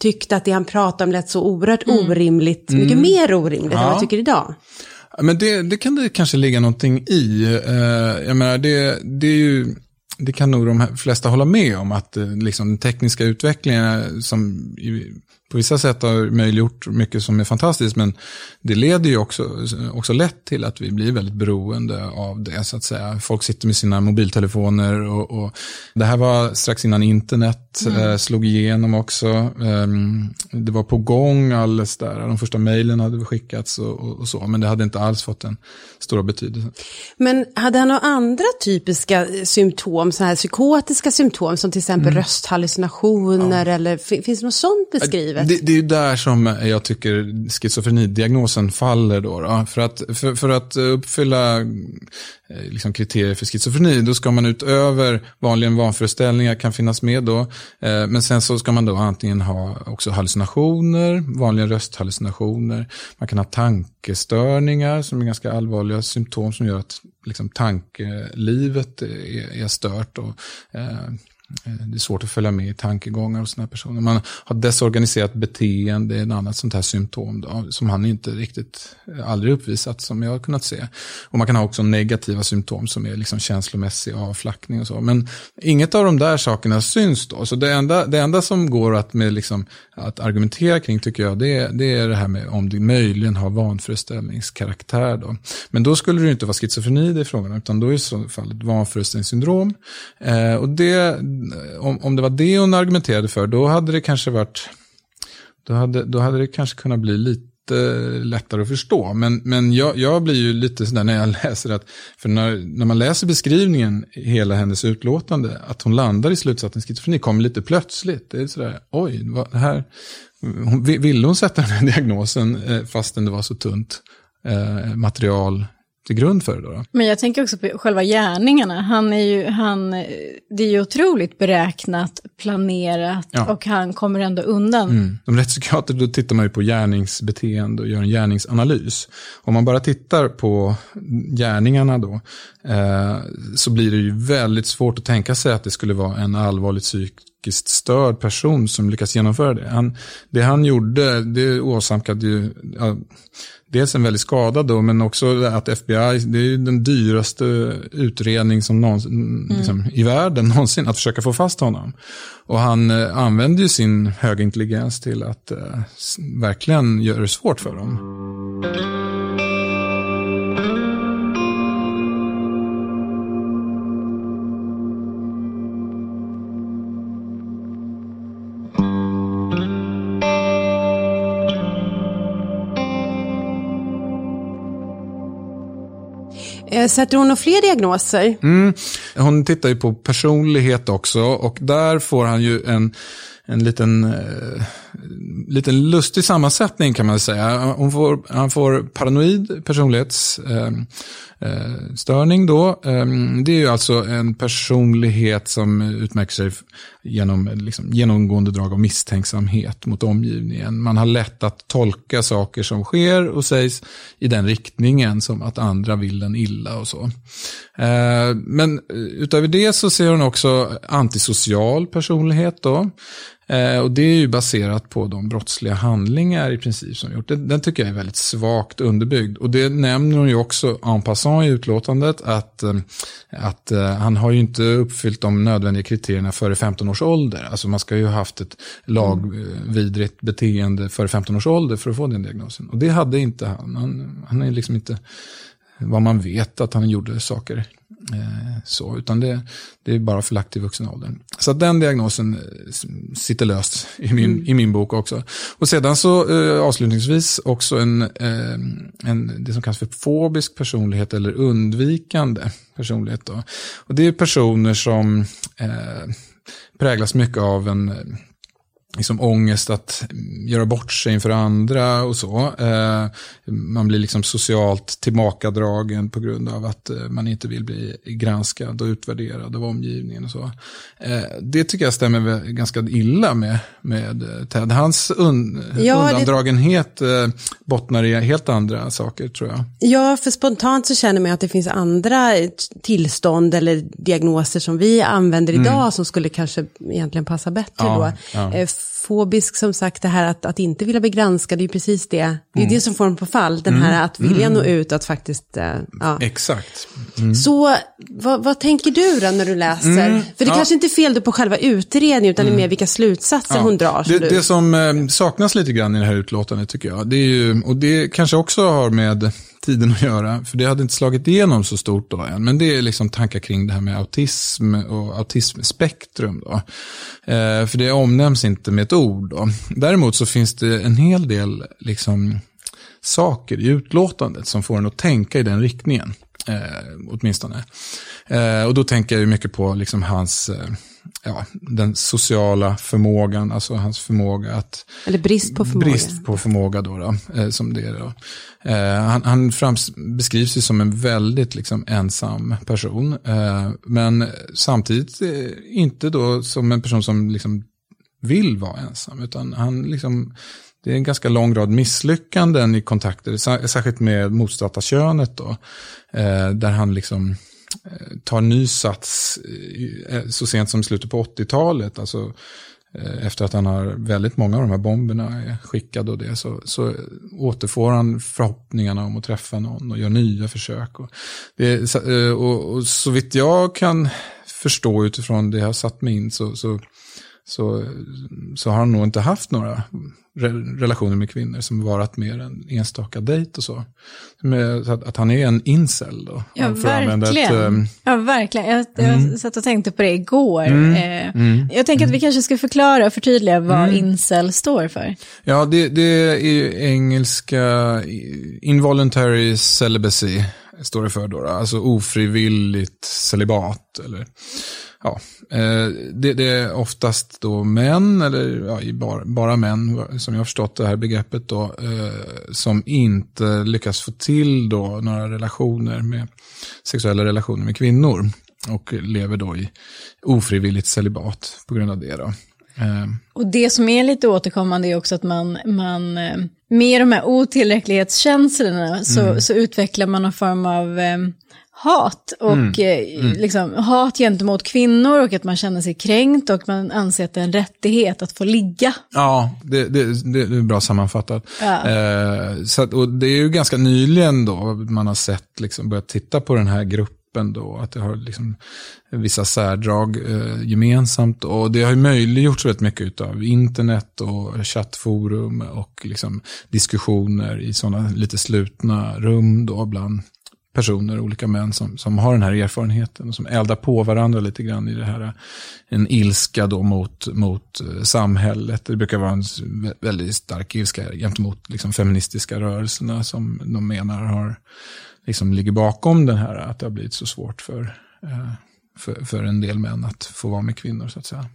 H: tyckte att det han pratade om lät så oerhört orimligt, mycket mer orimligt än vad jag tycker idag.
J: Men det kan det kanske ligga någonting i. Jag menar, det är ju... Det kan nog de flesta hålla med om, att liksom den tekniska utvecklingen som på vissa sätt har möjliggjort mycket som är fantastiskt, men det leder ju också lätt till att vi blir väldigt beroende av det, så att säga. Folk sitter med sina mobiltelefoner och det här var strax innan internet slog igenom också. Det var på gång alldeles där. De första mejlen hade skickats och så, men det hade inte alls fått en stora betydelse.
H: Men hade han några andra typiska symptom, så här psykotiska symptom, som till exempel rösthallucinationer eller finns det något sånt beskrivet?
J: Det är ju där som jag tycker schizofrenidiagnosen faller då. För att uppfylla liksom kriterier för schizofreni, då ska man utöver vanligen vanföreställningar kan finnas med då, men sen så ska man då antingen ha också hallucinationer, vanliga rösthallucinationer, man kan ha tankestörningar som är ganska allvarliga symptom som gör att liksom tankelivet är stört och det är svårt att följa med i tankegångar hos såna personer. Man har desorganiserat beteende, det är en annat sånt här symptom då, som han inte riktigt aldrig uppvisat som jag har kunnat se. Och man kan ha också negativa symptom som är liksom känslomässig avflackning och så. Men inget av de där sakerna syns då. Så det enda som går att med liksom att argumentera kring, tycker jag, det är det här med om det möjligen har vanföreställningskaraktär då. Men då skulle det inte vara schizofreni det är frågan, utan då är det i så fall ett vanföreställningssyndrom. Och det, om det var det hon argumenterade för, då hade det kanske varit, då hade det kanske kunnat bli lite lättare att förstå. Men jag blir ju lite sådär när jag läser att, för när man läser beskrivningen i hela hennes utlåtande, att hon landar i slutsatsen schizofreni kommer lite plötsligt. Det är sådär, oj, vad här, ville hon sätta den här diagnosen fastän det var så tunt material till grund för det då. Men
G: jag tänker också på själva gärningarna. Det är ju otroligt beräknat, planerat och han kommer ändå undan.
J: Som rättspsykiater då tittar man ju på gärningsbeteende och gör en gärningsanalys. Om man bara tittar på gärningarna då så blir det ju väldigt svårt att tänka sig att det skulle vara en allvarligt psykiskt störd person som lyckas genomföra det. Det han gjorde, det åsamkade ju dels en väldigt skada då, men också att FBI, det är ju den dyraste utredning som någonsin, liksom, i världen någonsin, att försöka få fast honom. Och han använde ju sin höga intelligens till att verkligen göra det svårt för dem.
H: Sätter hon några fler diagnoser?
J: Hon tittar ju på personlighet också, och där får han ju en liten lustig sammansättning kan man säga. Han får paranoid personlighetsstörning då. Det är ju alltså en personlighet som utmärker sig genom liksom genomgående drag av misstänksamhet mot omgivningen. Man har lätt att tolka saker som sker och sägs i den riktningen, som att andra vill den illa och så. Men utöver det så ser hon också antisocial personlighet då. Och det är ju baserat på de brottsliga handlingar i princip som gjort. Den tycker jag är väldigt svagt underbyggd. Och det nämner hon ju också en passant i utlåtandet, att han har ju inte uppfyllt de nödvändiga kriterierna före 15 års ålder. Alltså man ska ju ha haft ett lagvidrigt beteende före 15 års ålder för att få den diagnosen. Och det hade inte han. Han är liksom inte vad man vet att han gjorde saker så, utan det är bara förlagt till vuxen ålder. Så att den diagnosen sitter löst i min bok också. Och sedan så avslutningsvis också det som kallas för fobisk personlighet eller undvikande personlighet då. Och det är personer som präglas mycket av en liksom ångest att göra bort sig inför andra och så. Man blir liksom socialt tillbakadragen på grund av att man inte vill bli granskad och utvärderad av omgivningen och så. Det tycker jag stämmer ganska illa med Ted. Hans undandragenhet bottnar i helt andra saker, tror jag. Ja, för spontant så känner man att det finns andra tillstånd eller diagnoser som vi använder idag som skulle kanske egentligen passa bättre då. Ja.
H: fobisk, som sagt, det här att inte vilja bli granskad, det är ju precis det. Det är det som får en på fall, den här att vilja nå ut, att faktiskt, ja.
J: Exakt.
H: Så vad tänker du då när du läser? För det kanske inte är fel på själva utredningen, utan det är mer vilka slutsatser hon drar.
J: Det som saknas lite grann i det här utlåtandet, tycker jag, det är ju, och det kanske också har med tiden att göra, för det hade inte slagit igenom så stort då än, men det är liksom tankar kring det här med autism och autismspektrum då. För det omnämns inte med ett ord då. Däremot så finns det en hel del liksom saker i utlåtandet som får en att tänka i den riktningen, åtminstone. Och då tänker jag ju mycket på liksom hans den sociala förmågan, alltså hans förmåga att...
H: Eller brist på förmåga
J: då, som det är då. Han beskrivs ju som en väldigt liksom ensam person, men samtidigt inte då som en person som liksom vill vara ensam, utan han liksom... Det är en ganska lång rad misslyckanden i kontakter, särskilt med motsatta könet då, där han liksom tar ny sats så sent som slutet på 80-talet, alltså efter att han har väldigt många av de här bomberna skickade och det, så återfår han förhoppningarna om att träffa någon och gör nya försök. Och så vitt jag kan förstå utifrån det jag har satt mig in, så har han nog inte haft några relationer med kvinnor som varit mer än enstaka dejt och så. Att han är en incel då.
G: Ja, verkligen. Ja, verkligen. Jag satt och tänkte på det igår. Jag tänker att vi kanske ska förklara och förtydliga vad incel står för.
J: Ja, det är ju engelska involuntary celibacy står det för då. Alltså ofrivilligt celibat eller... Ja, det är oftast då män, eller bara män som jag har förstått det här begreppet då, som inte lyckas få till då några sexuella relationer med kvinnor och lever då i ofrivilligt celibat på grund av det då.
G: Och det som är lite återkommande är också att man med de här otillräcklighetskänslorna så utvecklar man någon form av hat och liksom hat gentemot kvinnor, och att man känner sig kränkt och man anser att det är en rättighet att få ligga.
J: Ja, det är bra sammanfattat. Ja. Och det är ju ganska nyligen då man har sett liksom börjat titta på den här gruppen då, att det har liksom vissa särdrag gemensamt, och det har ju möjliggjorts rätt mycket av internet och chattforum och liksom diskussioner i sådana lite slutna rum då bland personer, olika män som har den här erfarenheten och som eldar på varandra lite grann i det här, en ilska då mot samhället. Det brukar vara en väldigt stark ilska gentemot liksom feministiska rörelserna som de menar har liksom ligger bakom den här, att det har blivit så svårt för en del män att få vara med kvinnor så att säga.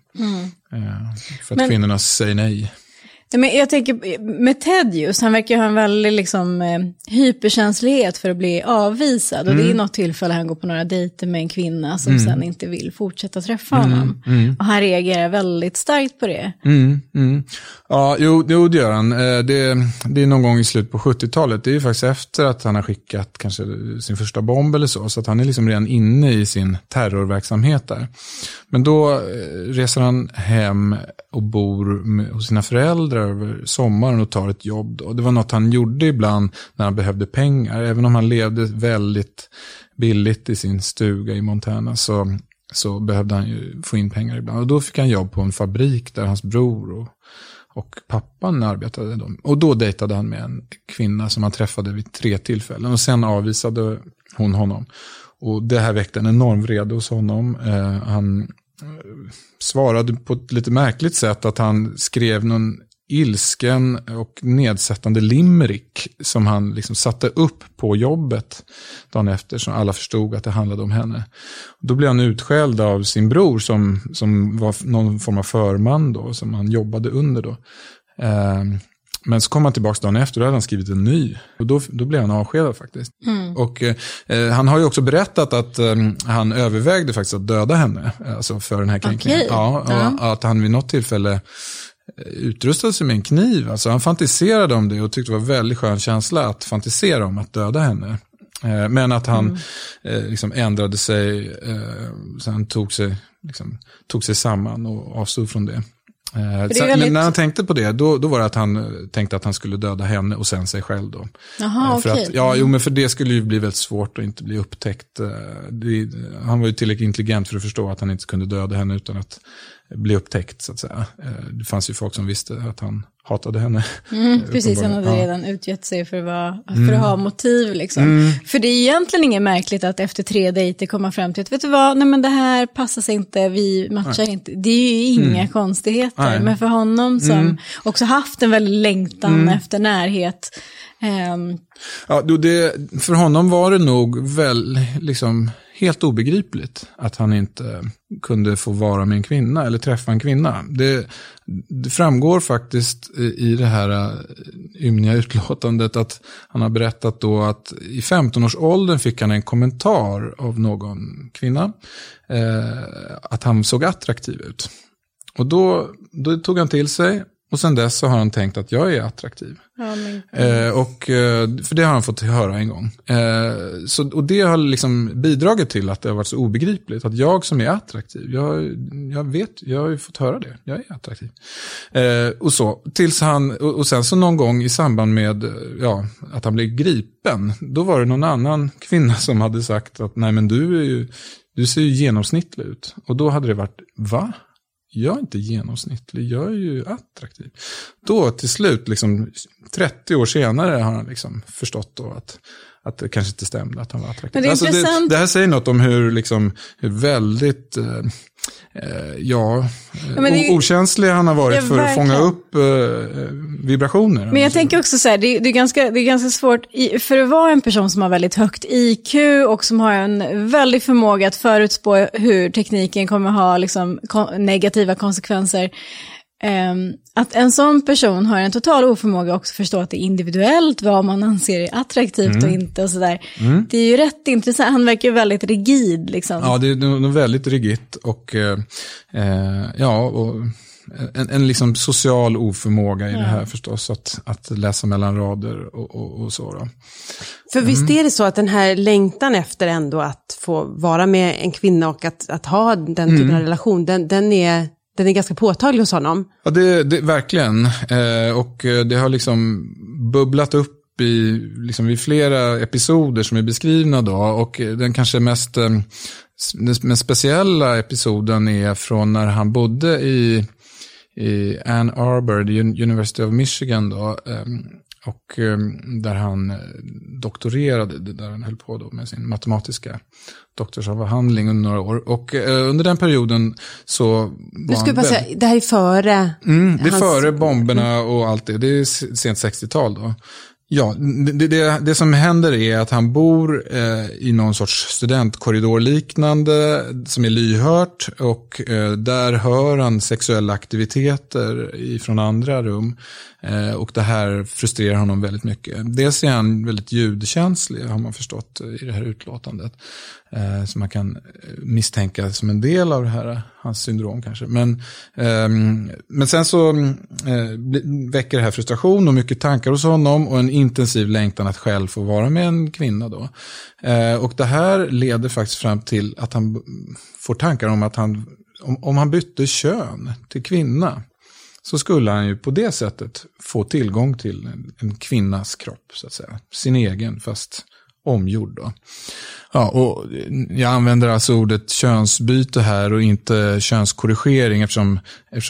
J: För att kvinnorna säger nej.
G: Men jag tänker med Ted just, han verkar ha en väldigt liksom hyperkänslighet för att bli avvisad. Och det är något tillfälle han går på några dejter med en kvinna som sen inte vill fortsätta träffa honom. Och han reagerar väldigt starkt på det.
J: Ja, jo, det gör han. Det är någon gång i slutet på 70-talet. Det är ju faktiskt efter att han har skickat kanske sin första bomb eller så att han är liksom redan inne i sin terrorverksamhet där. Men då reser han hem och bor hos sina föräldrar över sommaren och tar ett jobb. Och det var något han gjorde ibland när han behövde pengar. Även om han levde väldigt billigt i sin stuga i Montana så behövde han ju få in pengar ibland. Och då fick han jobb på en fabrik där hans bror och pappan arbetade. Och då dejtade han med en kvinna som han träffade vid 3 tillfällen. Och sen avvisade hon honom. Och det här väckte en enorm vrede hos honom. Han svarade på ett lite märkligt sätt att han skrev någon ilsken och nedsättande limerick som han liksom satte upp på jobbet dagen efter, så alla förstod att det handlade om henne. Då blev han utskälld av sin bror som var någon form av förman då, som han jobbade under då. Men så kom han tillbaka dagen efter och hade han skrivit en ny. Och då blev han avskedad faktiskt. Och han har ju också berättat att han övervägde faktiskt att döda henne. Alltså för den här kränkningen. Okay. Ja, och att han vid något tillfälle utrustade sig med en kniv. Alltså han fantiserade om det och tyckte det var en väldigt skön känsla att fantisera om att döda henne. Men att han liksom ändrade sig, så han tog sig samman och avstod från det. Men när han tänkte på det, då var det att han tänkte att han skulle döda henne och sen sig själv då.
G: Jaha,
J: för
G: okej.
J: Men för det skulle ju bli väldigt svårt att inte bli upptäckt. Han var ju tillräckligt intelligent för att förstå att han inte kunde döda henne utan att bli upptäckt, så att säga. Det fanns ju folk som visste att han hatade henne.
G: Precis, han hade redan utgett sig för att ha motiv liksom. För det är egentligen inget märkligt att efter 3 dejter komma fram till att, vet du vad, nej men det här passar sig inte, vi matchar inte. Det är ju inga konstigheter. Nej. Men för honom som också haft en väldigt längtan efter närhet.
J: För honom var det nog väl liksom helt obegripligt att han inte kunde få vara med en kvinna eller träffa en kvinna. Det framgår faktiskt i det här ymniga utlåtandet att han har berättat då att i 15-årsåldern fick han en kommentar av någon kvinna att han såg attraktiv ut. Och då tog han till sig. Och sen dess så har han tänkt att jag är attraktiv. För det har han fått höra en gång. Och det har liksom bidragit till att det har varit så obegripligt. Att jag som är attraktiv, jag har ju fått höra det. Jag är attraktiv. Och sen så någon gång i samband med att han blev gripen. Då var det någon annan kvinna som hade sagt att nej men du ser ju genomsnittlig ut. Och då hade det varit, va? Jag är inte genomsnittlig, jag är ju attraktiv. Då till slut, liksom 30 år senare, har han liksom förstått då att det kanske inte stämde att han var attraktiv.
G: Men det
J: här säger något om hur väldigt okänslig han har varit för att fånga upp vibrationer.
G: Men jag tänker också så här, det är ganska svårt för att vara en person som har väldigt högt IQ och som har en väldig förmåga att förutspå hur tekniken kommer ha liksom negativa konsekvenser. Att en sån person har en total oförmåga också förstå att det är individuellt vad man anser är attraktivt och inte och sådär. Det är ju rätt intressant. Han verkar väldigt rigid liksom.
J: Ja, det är väldigt rigitt och en liksom social oförmåga i det här förstås, att läsa mellan rader och så då.
H: För visst är det så att den här längtan efter ändå att få vara med en kvinna och att ha den typen av relation, den är ganska påtaglig hos honom. Ja,
J: det verkligen. Och det har liksom bubblat upp i flera episoder som är beskrivna då. Och den kanske mest speciella episoden är från när han bodde i Ann Arbor, University of Michigan då. Och där han doktorerade, där han höll på då med sin matematiska doktorsavhandling under några år. Och under den perioden så...
H: Du skulle bara säga, det här är före...
J: det är före bomberna och allt det. Det är sent 60-tal då. Ja, det som händer är att han bor i någon sorts studentkorridor liknande som är lyhört, och där hör han sexuella aktiviteter från andra rum, och det här frustrerar honom väldigt mycket. Dels är han väldigt ljudkänslig, har man förstått i det här utlåtandet, som man kan misstänka som en del av det här, hans syndrom kanske. Men sen så väcker det här frustration och mycket tankar hos honom och en intensiv längtan att själv få vara med en kvinna då. Och det här leder faktiskt fram till att han får tankar om att om han bytte kön till kvinna, så skulle han ju på det sättet få tillgång till en kvinnas kropp, så att säga. Sin egen, fast omgjord då. Ja, och jag använder alltså ordet könsbyte här och inte könskorrigering, eftersom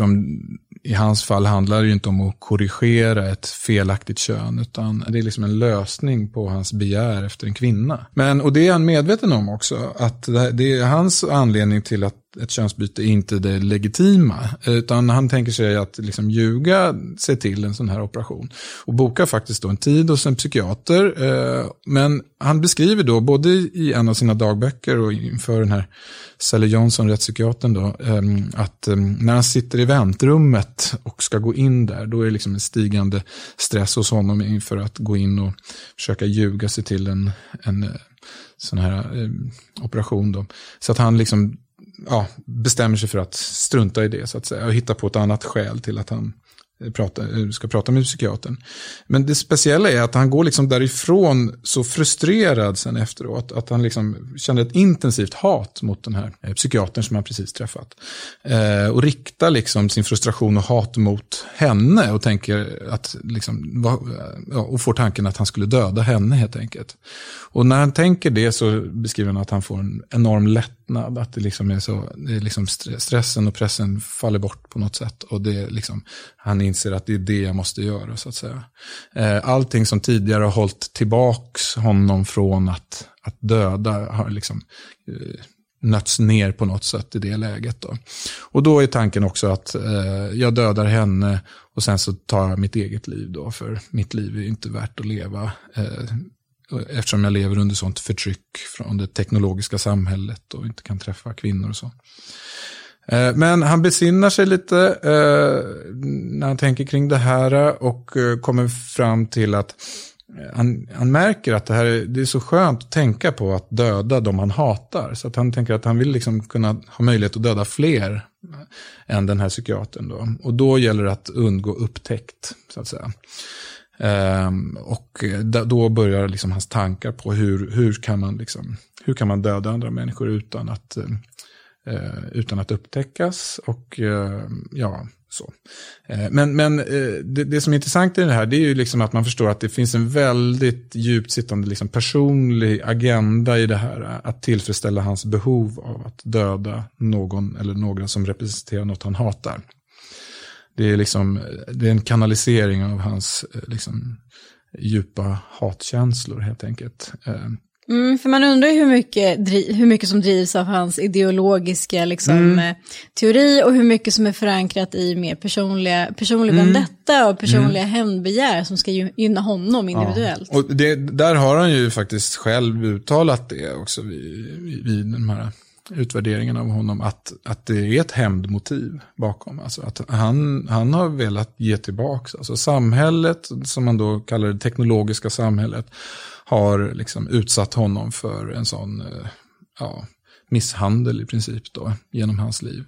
J: i hans fall handlar det ju inte om att korrigera ett felaktigt kön, utan det är liksom en lösning på hans begär efter en kvinna. Och det är han medveten om också, att det är hans anledning till att ett könsbyte är inte det legitima, utan han tänker sig att liksom ljuga sig till en sån här operation och bokar faktiskt då en tid hos en psykiater. Men han beskriver då både i en av sina dagböcker och inför den här Sally Johnson, rättspsykiatern då, att när han sitter i väntrummet och ska gå in där, då är det liksom en stigande stress hos honom inför att gå in och försöka ljuga sig till en sån här operation då. Så att han liksom bestämmer sig för att strunta i det, så att säga, och hitta på ett annat skäl till att han ska prata med psykiatern. Men det speciella är att han går liksom därifrån så frustrerad sen efteråt att han liksom känner ett intensivt hat mot den här psykiatern som han precis träffat. Och riktar liksom sin frustration och hat mot henne och tänker att liksom, och får tanken att han skulle döda henne helt enkelt. Och när han tänker det så beskriver han att han får en enorm lättnad, att det liksom är så, det är liksom stressen och pressen faller bort på något sätt, och det är liksom, han inser att det är det jag måste göra så att säga. Allting som tidigare har hållit tillbaks honom från att döda har liksom nöts ner på något sätt i det läget då. Och då är tanken också att jag dödar henne och sen så tar jag mitt eget liv då, för mitt liv är inte värt att leva eftersom jag lever under sånt förtryck från det teknologiska samhället och inte kan träffa kvinnor och så. Men han besinnar sig lite när han tänker kring det här och kommer fram till att han märker att det är så skönt att tänka på att döda de han hatar. Så att han tänker att han vill liksom kunna ha möjlighet att döda fler än den här psykiatern då. Och då gäller det att undgå upptäckt så att säga. Och då börjar liksom hans tankar på hur kan man döda andra människor utan att upptäckas och så. Men det som är intressant i det här, det är ju liksom att man förstår att det finns en väldigt djupt sittande liksom personlig agenda i det här, att tillfredsställa hans behov av att döda någon eller några som representerar något han hatar. Det är en kanalisering av hans liksom djupa hatkänslor helt enkelt.
G: För man undrar hur mycket som drivs av hans ideologiska teori och hur mycket som är förankrat i mer personlig vendetta och personliga hämndbegär som ska gynna honom individuellt.
J: Ja. Och där har han ju faktiskt själv uttalat det också vid den här utvärderingen av honom, att det är ett hämndmotiv bakom. Alltså att han har velat ge tillbaka. Alltså samhället, som man då kallar det teknologiska samhället, har liksom utsatt honom för en sån misshandel i princip då, genom hans liv.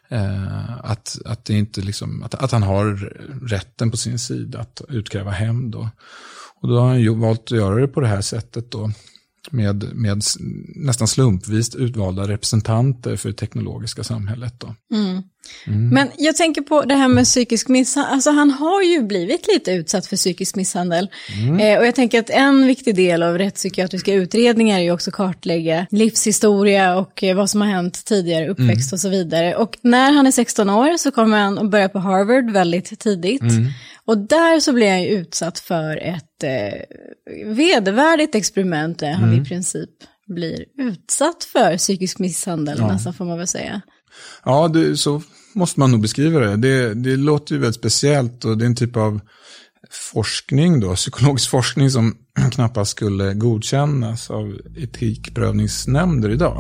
J: Att det inte liksom, att han har rätten på sin sida att utkräva hämnd då. Och då har han ju valt att göra det på det här sättet då, med nästan slumpvis utvalda representanter för det teknologiska samhället då.
G: Men jag tänker på det här med psykisk misshandel. Alltså han har ju blivit lite utsatt för psykisk misshandel. Och jag tänker att en viktig del av rättspsykiatriska utredningar är ju också kartlägga livshistoria och vad som har hänt tidigare, uppväxt och så vidare. Och när han är 16 år så kommer han att börja på Harvard väldigt tidigt. Och där så blir han ju utsatt för ett vedervärdigt experiment där han i princip blir utsatt för psykisk misshandel, nästan får man väl säga.
J: Ja, så måste man nog beskriva det. Det låter ju väldigt speciellt, och det är en typ av forskning då, psykologisk forskning som knappast skulle godkännas av etikprövningsnämnder idag.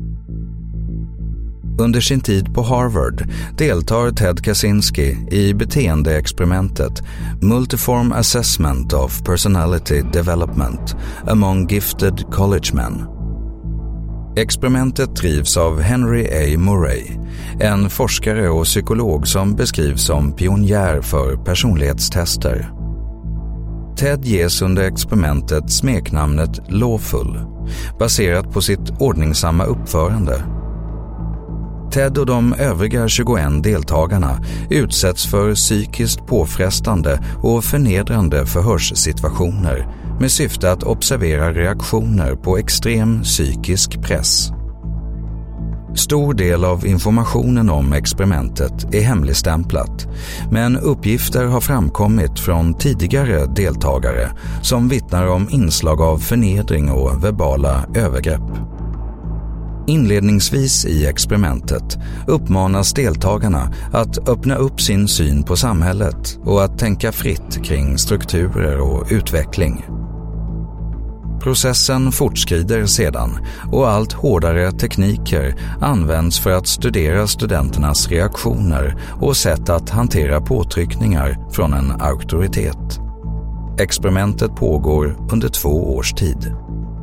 F: Under sin tid på Harvard deltar Ted Kaczynski i beteendeexperimentet Multiform Assessment of Personality Development among Gifted College Men. Experimentet drivs av Henry A. Murray, en forskare och psykolog som beskrivs som pionjär för personlighetstester. Ted ges under experimentet smeknamnet Lawful, baserat på sitt ordningsamma uppförande. Ted och de övriga 21 deltagarna utsätts för psykiskt påfrestande och förnedrande förhörssituationer med syfte att observera reaktioner på extrem psykisk press. Stor del av informationen om experimentet är hemligstämplat, men uppgifter har framkommit från tidigare deltagare som vittnar om inslag av förnedring och verbala övergrepp. Inledningsvis i experimentet uppmanas deltagarna att öppna upp sin syn på samhället och att tänka fritt kring strukturer och utveckling. Processen fortskrider sedan och allt hårdare tekniker används för att studera studenternas reaktioner och sätt att hantera påtryckningar från en auktoritet. Experimentet pågår under 2 års tid.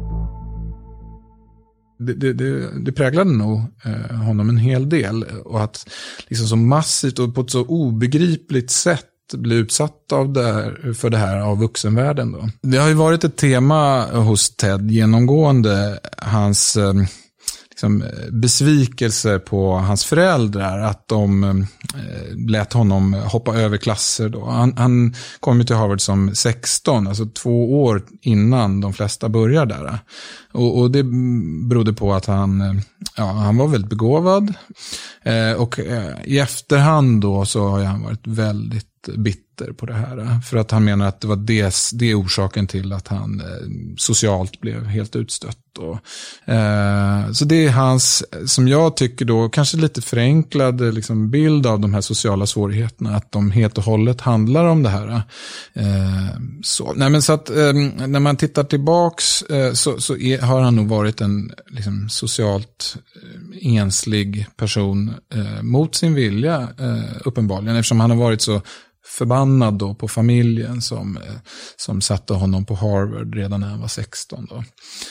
J: Det präglade nog honom en hel del, och att liksom så massivt och på ett så obegripligt sätt bli utsatt för det här av vuxenvärlden då. Det har ju varit ett tema hos Ted genomgående, hans besvikelse på hans föräldrar, att de lät honom hoppa över klasser då. Han kom ju till Harvard som 16, alltså 2 år innan de flesta börjar där. Och det berodde på att han var väldigt begåvad. Och i efterhand då så har han varit väldigt bitter på det här. För att han menar att det var det orsaken till att han socialt blev helt utstött. Så det är hans, som jag tycker då, kanske lite förenklad bild av de här sociala svårigheterna. Att de helt och hållet handlar om det här. Så att när man tittar tillbaks så har han nog varit en socialt enslig person mot sin vilja uppenbarligen. Eftersom han har varit så förbannad då på familjen som satte honom på Harvard redan när han var 16 då.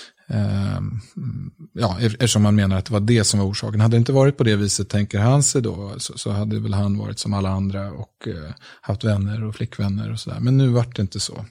J: Eftersom man menar att det var det som var orsaken. Hade det inte varit på det viset, tänker han sig då, så hade väl han varit som alla andra och haft vänner och flickvänner och sådär. Men nu var det inte så.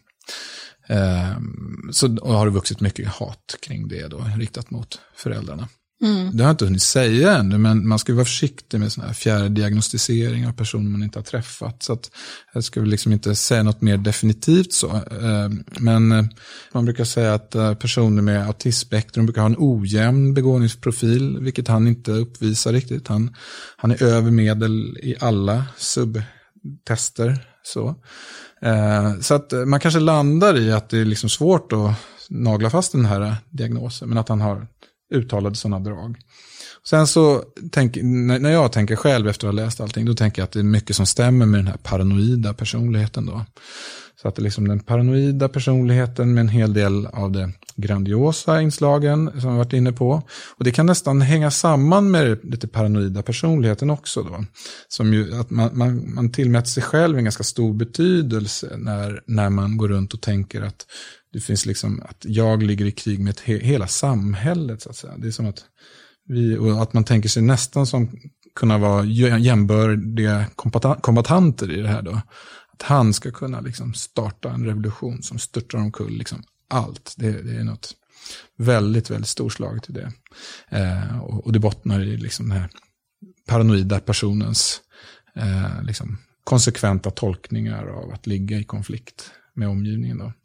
J: Och har det vuxit mycket hat kring det då, riktat mot föräldrarna. Det har jag inte hunnit säga ännu, men man ska vara försiktig med sån här fjärrdiagnostisering av personer man inte har träffat. Så att jag ska väl inte säga något mer definitivt så. Men man brukar säga att personer med autismspektrum brukar ha en ojämn begåvningsprofil, vilket han inte uppvisar riktigt. Han är över medel i alla subtester. Så att man kanske landar i att det är svårt att nagla fast den här diagnosen, men att han har uttalade sådana drag. Sen så när jag tänker själv efter att ha läst allting, då tänker jag att det är mycket som stämmer med den här paranoida personligheten då. Så att det är den paranoida personligheten med en hel del av det grandiosa inslagen som jag varit inne på. Och det kan nästan hänga samman med lite paranoida personligheten också då. Som ju att man tillmäter sig själv en ganska stor betydelse när man går runt och tänker att det finns att jag ligger i krig med hela samhället så att säga. Det är som att och att man tänker sig nästan som kunna vara jämbördiga kombatanter i det här då. Att han ska kunna starta en revolution som störtar omkull allt. Det är något väldigt, väldigt storslaget i det. Och det bottnar i den här paranoida personens konsekventa tolkningar av att ligga i konflikt med omgivningen då.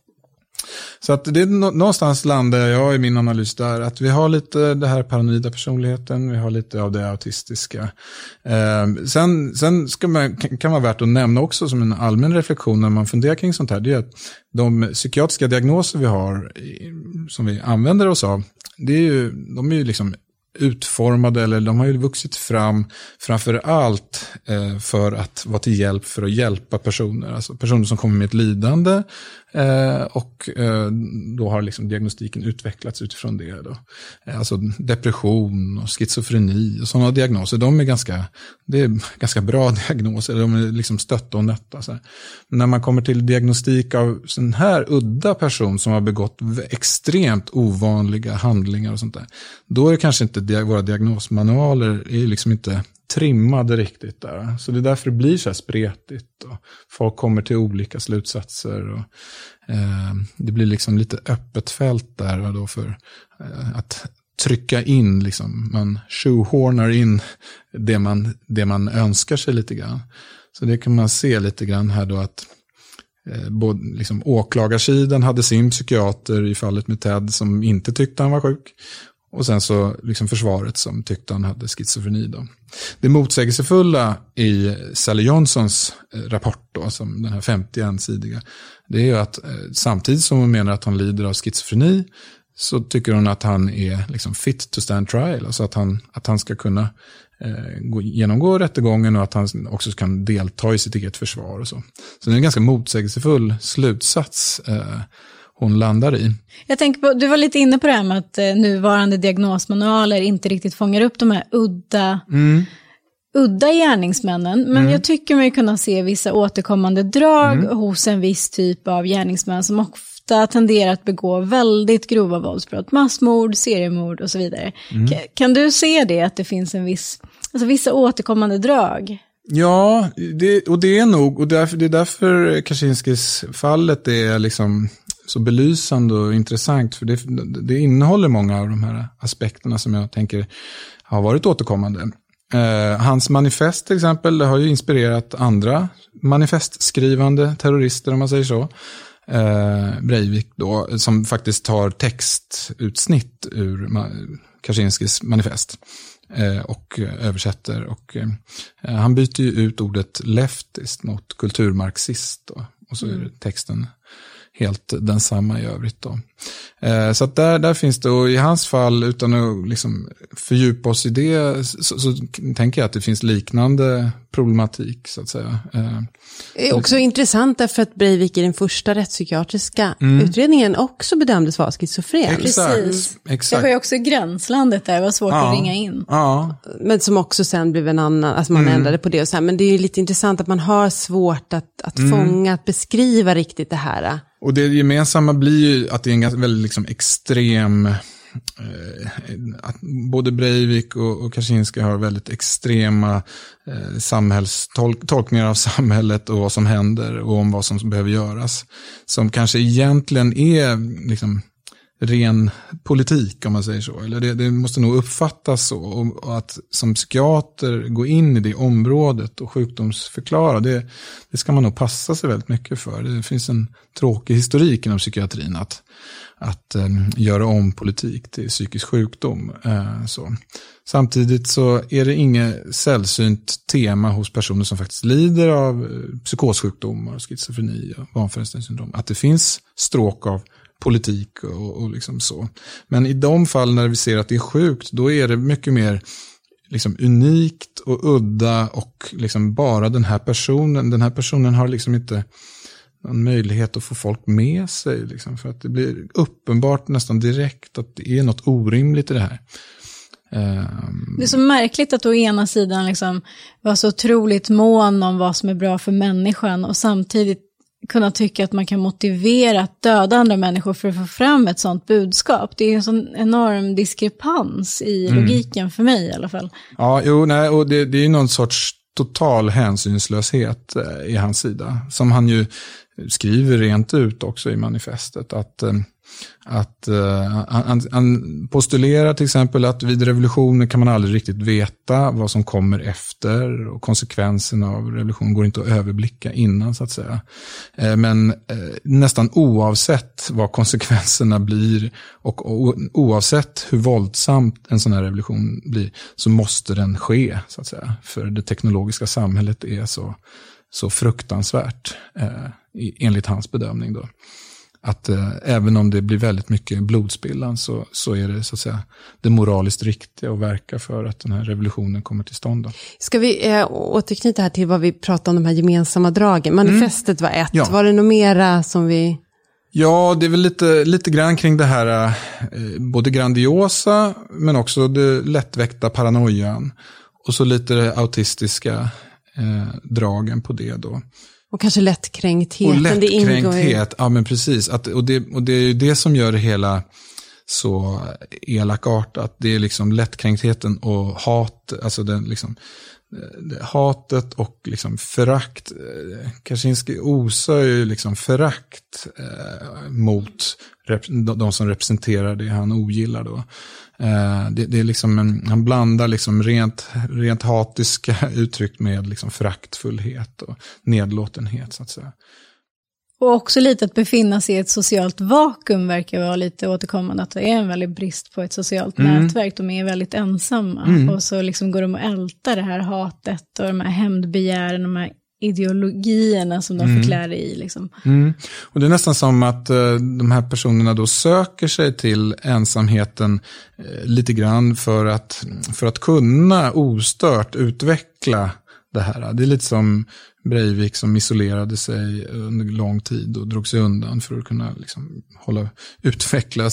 J: Så att det är någonstans landar jag i min analys där, att vi har lite det här paranoida personligheten, vi har lite av det autistiska. Sen kan vara värt att nämna också som en allmän reflektion när man funderar kring sånt här, det är att de psykiatriska diagnoser vi har som vi använder oss av, de är ju utformade, eller de har ju vuxit fram framför allt för att vara till hjälp för att hjälpa personer. Alltså personer som kommer med ett lidande och då har diagnostiken utvecklats utifrån det då. Alltså depression och schizofreni och sådana diagnoser, det är ganska bra diagnoser, de är stötta och nötta. Så här. Men när man kommer till diagnostik av sån här udda person som har begått extremt ovanliga handlingar och sånt där, då är det kanske inte våra diagnosmanualer är inte trimmade riktigt där. Så det är därför det blir så här spretigt och folk kommer till olika slutsatser och det blir lite öppet fält där då för att trycka in man shoehornar in det man önskar sig lite grann. Så det kan man se lite grann här då att både åklagarsidan hade sin psykiater i fallet med Ted som inte tyckte han var sjuk. Och sen så försvaret som tyckte han hade schizofreni då. Det motsägelsefulla i Sally Johnsons rapport då, som den här 51-sidiga, det är ju att samtidigt som hon menar att han lider av schizofreni, så tycker hon att han är fit to stand trial. Alltså att han ska kunna genomgå rättegången och att han också kan delta i sitt eget försvar och så. Så det är en ganska motsägelsefull slutsats hon landar i. Jag tänker på, du var lite inne på det här med att nuvarande diagnosmanualer inte riktigt fångar upp de här udda gärningsmännen. Men jag tycker mig kunna se vissa återkommande drag hos en viss typ av gärningsmän som ofta tenderar att begå väldigt grova våldsbrott. Massmord, seriemord och så vidare. Kan du se det, att det finns vissa återkommande drag Ja, det är nog, och det är därför Kaczynskis fallet är liksom så belysande och intressant, för det innehåller många av de här aspekterna som jag tänker har varit återkommande. Hans manifest till exempel har ju inspirerat andra manifestskrivande terrorister, om man säger så. Breivik då, som faktiskt tar textutsnitt ur Kaczynskis manifest och översätter, och han byter ju ut ordet leftist mot kulturmarxist då, och så är texten helt densamma i övrigt då. Så att där finns det, och i hans fall, utan att liksom fördjupa oss i det, så tänker jag att det finns liknande problematik, så att säga.
H: Det är också intressant därför att Breivik i den första rättspsykiatriska utredningen också bedömdes vara schizofren.
G: Precis.
J: Exakt.
G: Det var ju också gränslandet där, det var svårt att ringa in.
H: Ja. Men som också sen blev en annan, alltså man ändrade på det och så här. Men det är ju lite intressant att man har svårt att fånga, att beskriva riktigt det här.
J: Och det gemensamma blir ju att det är en ganska väldigt liksom extrem, att både Breivik och Kaczynski har väldigt extrema tolkningar av samhället och vad som händer och om vad som behöver göras, som kanske egentligen är liksom ren politik, om man säger så. Eller det måste nog uppfattas så, och att som psykiater gå in i det området och sjukdomsförklara, det ska man nog passa sig väldigt mycket för. Det finns en tråkig historik inom psykiatrin att göra om politik till psykisk sjukdom. Så. Samtidigt så är det inget sällsynt tema hos personer som faktiskt lider av psykossjukdomar, schizofreni och vanföreställningssyndrom, att det finns stråk av politik och liksom så. Men i de fall när vi ser att det är sjukt, då är det mycket mer liksom unikt och udda, och liksom bara den här personen har liksom inte någon möjlighet att få folk med sig, liksom, för att det blir uppenbart nästan direkt att det är något orimligt i det här.
G: Det är så märkligt att å ena sidan liksom vara så otroligt mån om vad som är bra för människan, och samtidigt kunna tycka att man kan motivera att döda andra människor för att få fram ett sånt budskap. Det är en sån enorm diskrepans i logiken för mig i alla fall. Ja,
J: och det är ju någon sorts total hänsynslöshet i hans sida, som han ju skriver rent ut också i manifestet, att han postulerar till exempel att vid revolutioner kan man aldrig riktigt veta vad som kommer efter, och konsekvenserna av revolution går inte att överblicka innan, så att säga. Men nästan oavsett vad konsekvenserna blir, och oavsett hur våldsamt en sån här revolution blir, så måste den ske, så att säga. För det teknologiska samhället är så fruktansvärt, enligt hans bedömning då. Att även om det blir väldigt mycket blodspillan, så är det, så att säga, det moraliskt riktiga att verka för att den här revolutionen kommer till stånd då.
H: Ska vi återknyta här till vad vi pratade om, de här gemensamma dragen? Manifestet var ett. Ja. Var det något mera som vi...
J: Ja, det är väl lite grann kring det här både grandiosa, men också det lättväckta paranoian, och så lite autistiska dragen på det då.
H: Och kanske lättkränkthet.
J: Och lättkränkthet, ja men precis. Och det är ju det som gör det hela så elakartat. Det är liksom lättkränktheten och hat, alltså den liksom hatet och liksom förakt. Kaczynski osar ju liksom förakt mot de som representerar det han ogillar då. Det är liksom han blandar liksom rent hatiska uttryck med liksom föraktfullhet och nedlåtenhet, så att säga.
G: Och också lite att befinna sig i ett socialt vakuum verkar vara lite återkommande, att det är en väldigt brist på ett socialt nätverk. De är väldigt ensamma och så liksom går de att älta det här hatet och de här hämndbegären, de här ideologierna som de förklär i liksom.
J: Och det är nästan som att de här personerna då söker sig till ensamheten lite grann för att kunna ostört utveckla det här. Det är lite som Breivik som isolerade sig under lång tid och drog sig undan för att kunna liksom utveckla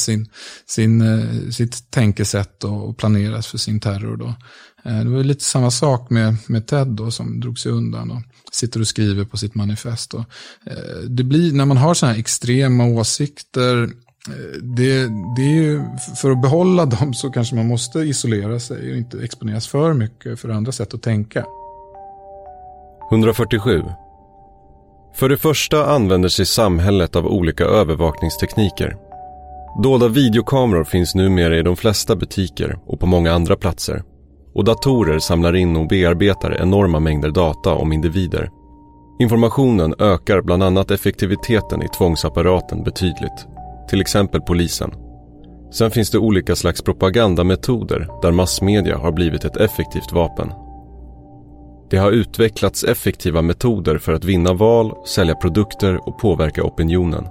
J: sitt tänkesätt och planeras för sin terror då. Det var lite samma sak med Ted då, som drog sig undan och sitter och skriver på sitt manifest. Det blir, när man har såna här extrema åsikter, det är ju, för att behålla dem så kanske man måste isolera sig och inte exponeras för mycket för andra sätt att tänka.
I: 147. För det första använder sig samhället av olika övervakningstekniker. Dolda videokameror finns numera i de flesta butiker och på många andra platser. Och datorer samlar in och bearbetar enorma mängder data om individer. Informationen ökar bland annat effektiviteten i tvångsapparaten betydligt. Till exempel polisen. Sen finns det olika slags propagandametoder där massmedia har blivit ett effektivt vapen. Det har utvecklats effektiva metoder för att vinna val, sälja produkter och påverka opinionen.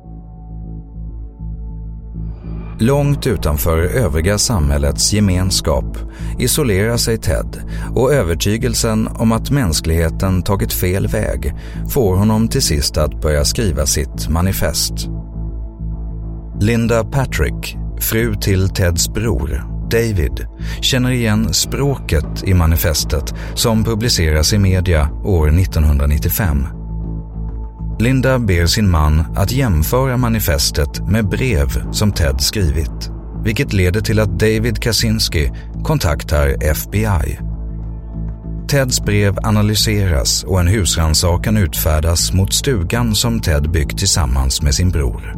F: Långt utanför övriga samhällets gemenskap isolerar sig Ted och övertygelsen om att mänskligheten tagit fel väg får honom till sist att börja skriva sitt manifest. Linda Patrick, fru till Teds bror, David, känner igen språket i manifestet som publiceras i media år 1995. Linda ber sin man att jämföra manifestet med brev som Ted skrivit, vilket leder till att David Kaczynski kontaktar FBI. Teds brev analyseras och en husrannsakan utfärdas mot stugan som Ted byggt tillsammans med sin bror.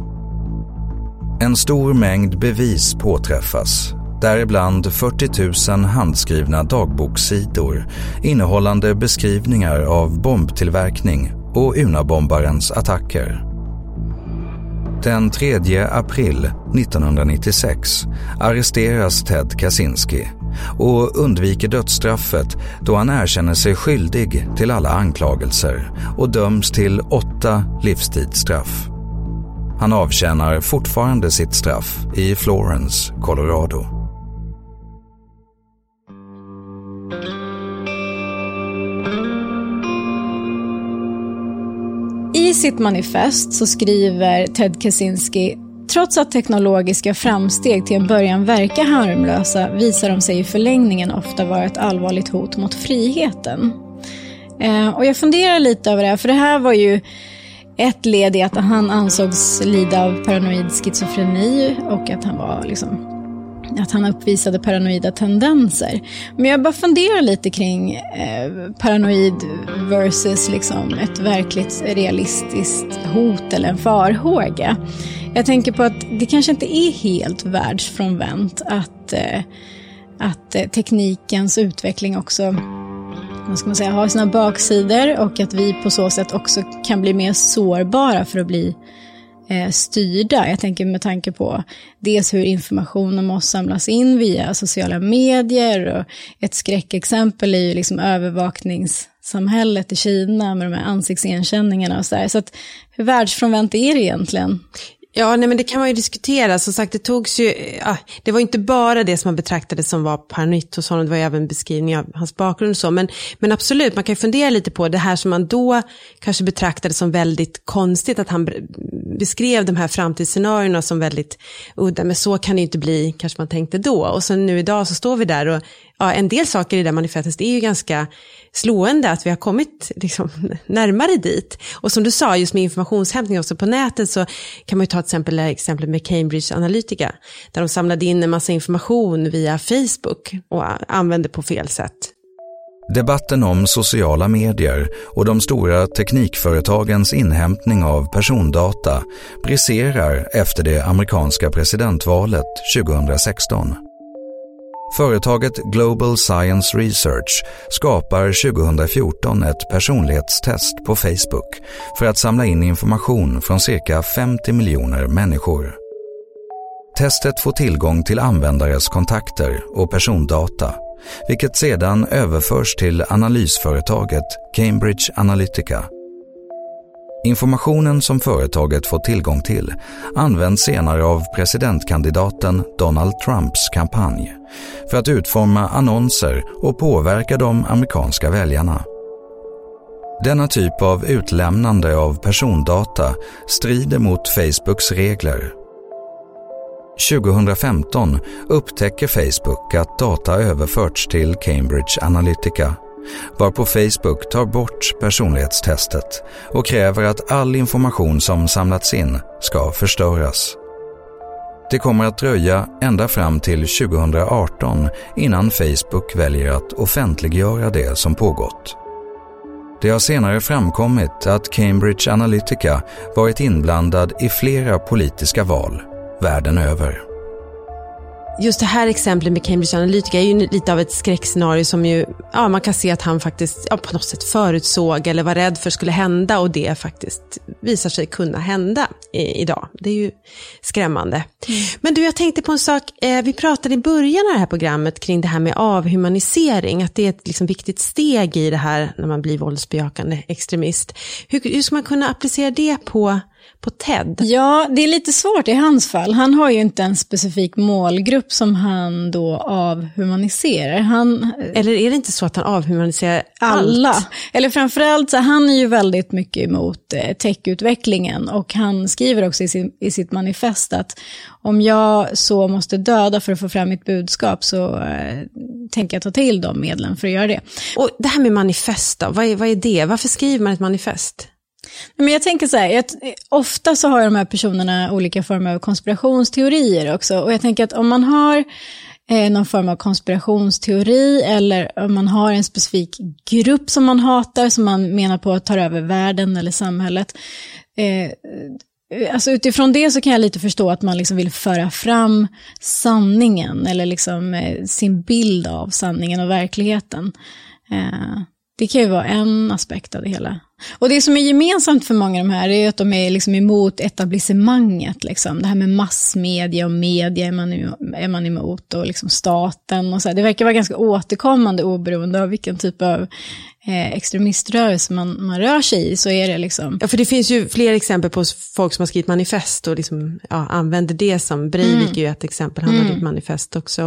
F: En stor mängd bevis påträffas, däribland 40 000 handskrivna dagbokssidor innehållande beskrivningar av bombtillverkning och UNA-bombarens attacker. Den 3 april 1996 arresteras Ted Kaczynski och undviker dödsstraffet då han erkänner sig skyldig till alla anklagelser och döms till 8 livstidsstraff. Han avtjänar fortfarande sitt straff i Florence, Colorado.
G: I sitt manifest så skriver Ted Kaczynski: trots att teknologiska framsteg till en början verkar harmlösa visar de sig i förlängningen ofta vara ett allvarligt hot mot friheten. Och jag funderar lite över det här, för det här var ju ett led i att han ansågs lida av paranoid schizofreni och att han var att han uppvisade paranoida tendenser. Men jag bara funderar lite kring paranoid versus ett verkligt realistiskt hot eller en farhåga. Jag tänker på att det kanske inte är helt världsfrånvänt att teknikens utveckling också har sina baksidor och att vi på så sätt också kan bli mer sårbara för att bli styrda. Jag tänker med tanke på dels hur information om oss samlas in via sociala medier, och ett skräckexempel är ju övervakningssamhället i Kina med de här ansiktsigenkänningarna och så där. Så att hur världsfrånvänt är det egentligen?
H: Ja, nej, men det kan man ju diskutera. Som sagt, det var inte bara det som man betraktade som var paranoid hos honom, det var ju även beskrivning av hans bakgrund och så. Men absolut, man kan ju fundera lite på det här som man då kanske betraktade som väldigt konstigt, att han beskrev de här framtidsscenarierna som väldigt udda, men så kan det ju inte bli, kanske man tänkte då. Och sen nu idag så står vi där och en del saker i det manifestet är ju ganska slående, att vi har kommit närmare dit. Och som du sa, just med informationshämtning också på nätet, så kan man ju ta exempel med Cambridge Analytica, där de samlade in en massa information via Facebook och använde på fel sätt.
F: Debatten om sociala medier och de stora teknikföretagens inhämtning av persondata briserar efter det amerikanska presidentvalet 2016. Företaget Global Science Research skapar 2014 ett personlighetstest på Facebook för att samla in information från cirka 50 miljoner människor. Testet får tillgång till användares kontakter och persondata, vilket sedan överförs till analysföretaget Cambridge Analytica. Informationen som företaget får tillgång till används senare av presidentkandidaten Donald Trumps kampanj för att utforma annonser och påverka de amerikanska väljarna. Denna typ av utlämnande av persondata strider mot Facebooks regler. 2015 upptäcker Facebook att data överförts till Cambridge Analytica, varpå Facebook tar bort personlighetstestet och kräver att all information som samlats in ska förstöras. Det kommer att dröja ända fram till 2018 innan Facebook väljer att offentliggöra det som pågått. Det har senare framkommit att Cambridge Analytica varit inblandad i flera politiska val världen över.
H: Just det här exemplet med Cambridge Analytica är ju lite av ett skräckscenario som ju, ja, man kan se att han faktiskt på något sätt förutsåg eller var rädd för skulle hända, och det faktiskt visar sig kunna hända idag. Det är ju skrämmande. Men du, jag tänkte på en sak, vi pratade i början av det här programmet kring det här med avhumanisering, att det är ett liksom viktigt steg i det här när man blir våldsbejakande extremist. Hur ska man kunna applicera det på Ted?
G: Ja, det är lite svårt i hans fall. Han har ju inte en specifik målgrupp som han då avhumaniserar.
H: Eller är det inte så att han avhumaniserar
G: alla?
H: Allt?
G: Eller framförallt så han är ju väldigt mycket emot techutvecklingen, och han skriver också i sitt manifest att om jag så måste döda för att få fram mitt budskap så tänker jag ta till de medlen för att göra det.
H: Och det här med manifest då, vad är det? Varför skriver man ett manifest?
G: Men jag tänker så här, ofta så har de här personerna olika former av konspirationsteorier också, och jag tänker att om man har någon form av konspirationsteori, eller om man har en specifik grupp som man hatar, som man menar på att ta över världen eller samhället, alltså utifrån det så kan jag lite förstå att man liksom vill föra fram sanningen, eller liksom sin bild av sanningen och verkligheten. Det kan ju vara en aspekt av det hela. Och det som är gemensamt för många av de här är att de är liksom emot etablissemanget. Liksom. Det här med massmedia och media är man emot, och liksom staten och så här. Det verkar vara ganska återkommande oberoende av vilken typ av extremiströrelse man rör sig i, så är det liksom.
H: Ja, för det finns ju fler exempel på folk som har skrivit manifest och liksom, använder det som. Breivik är ju ett exempel, han hade ett manifest också.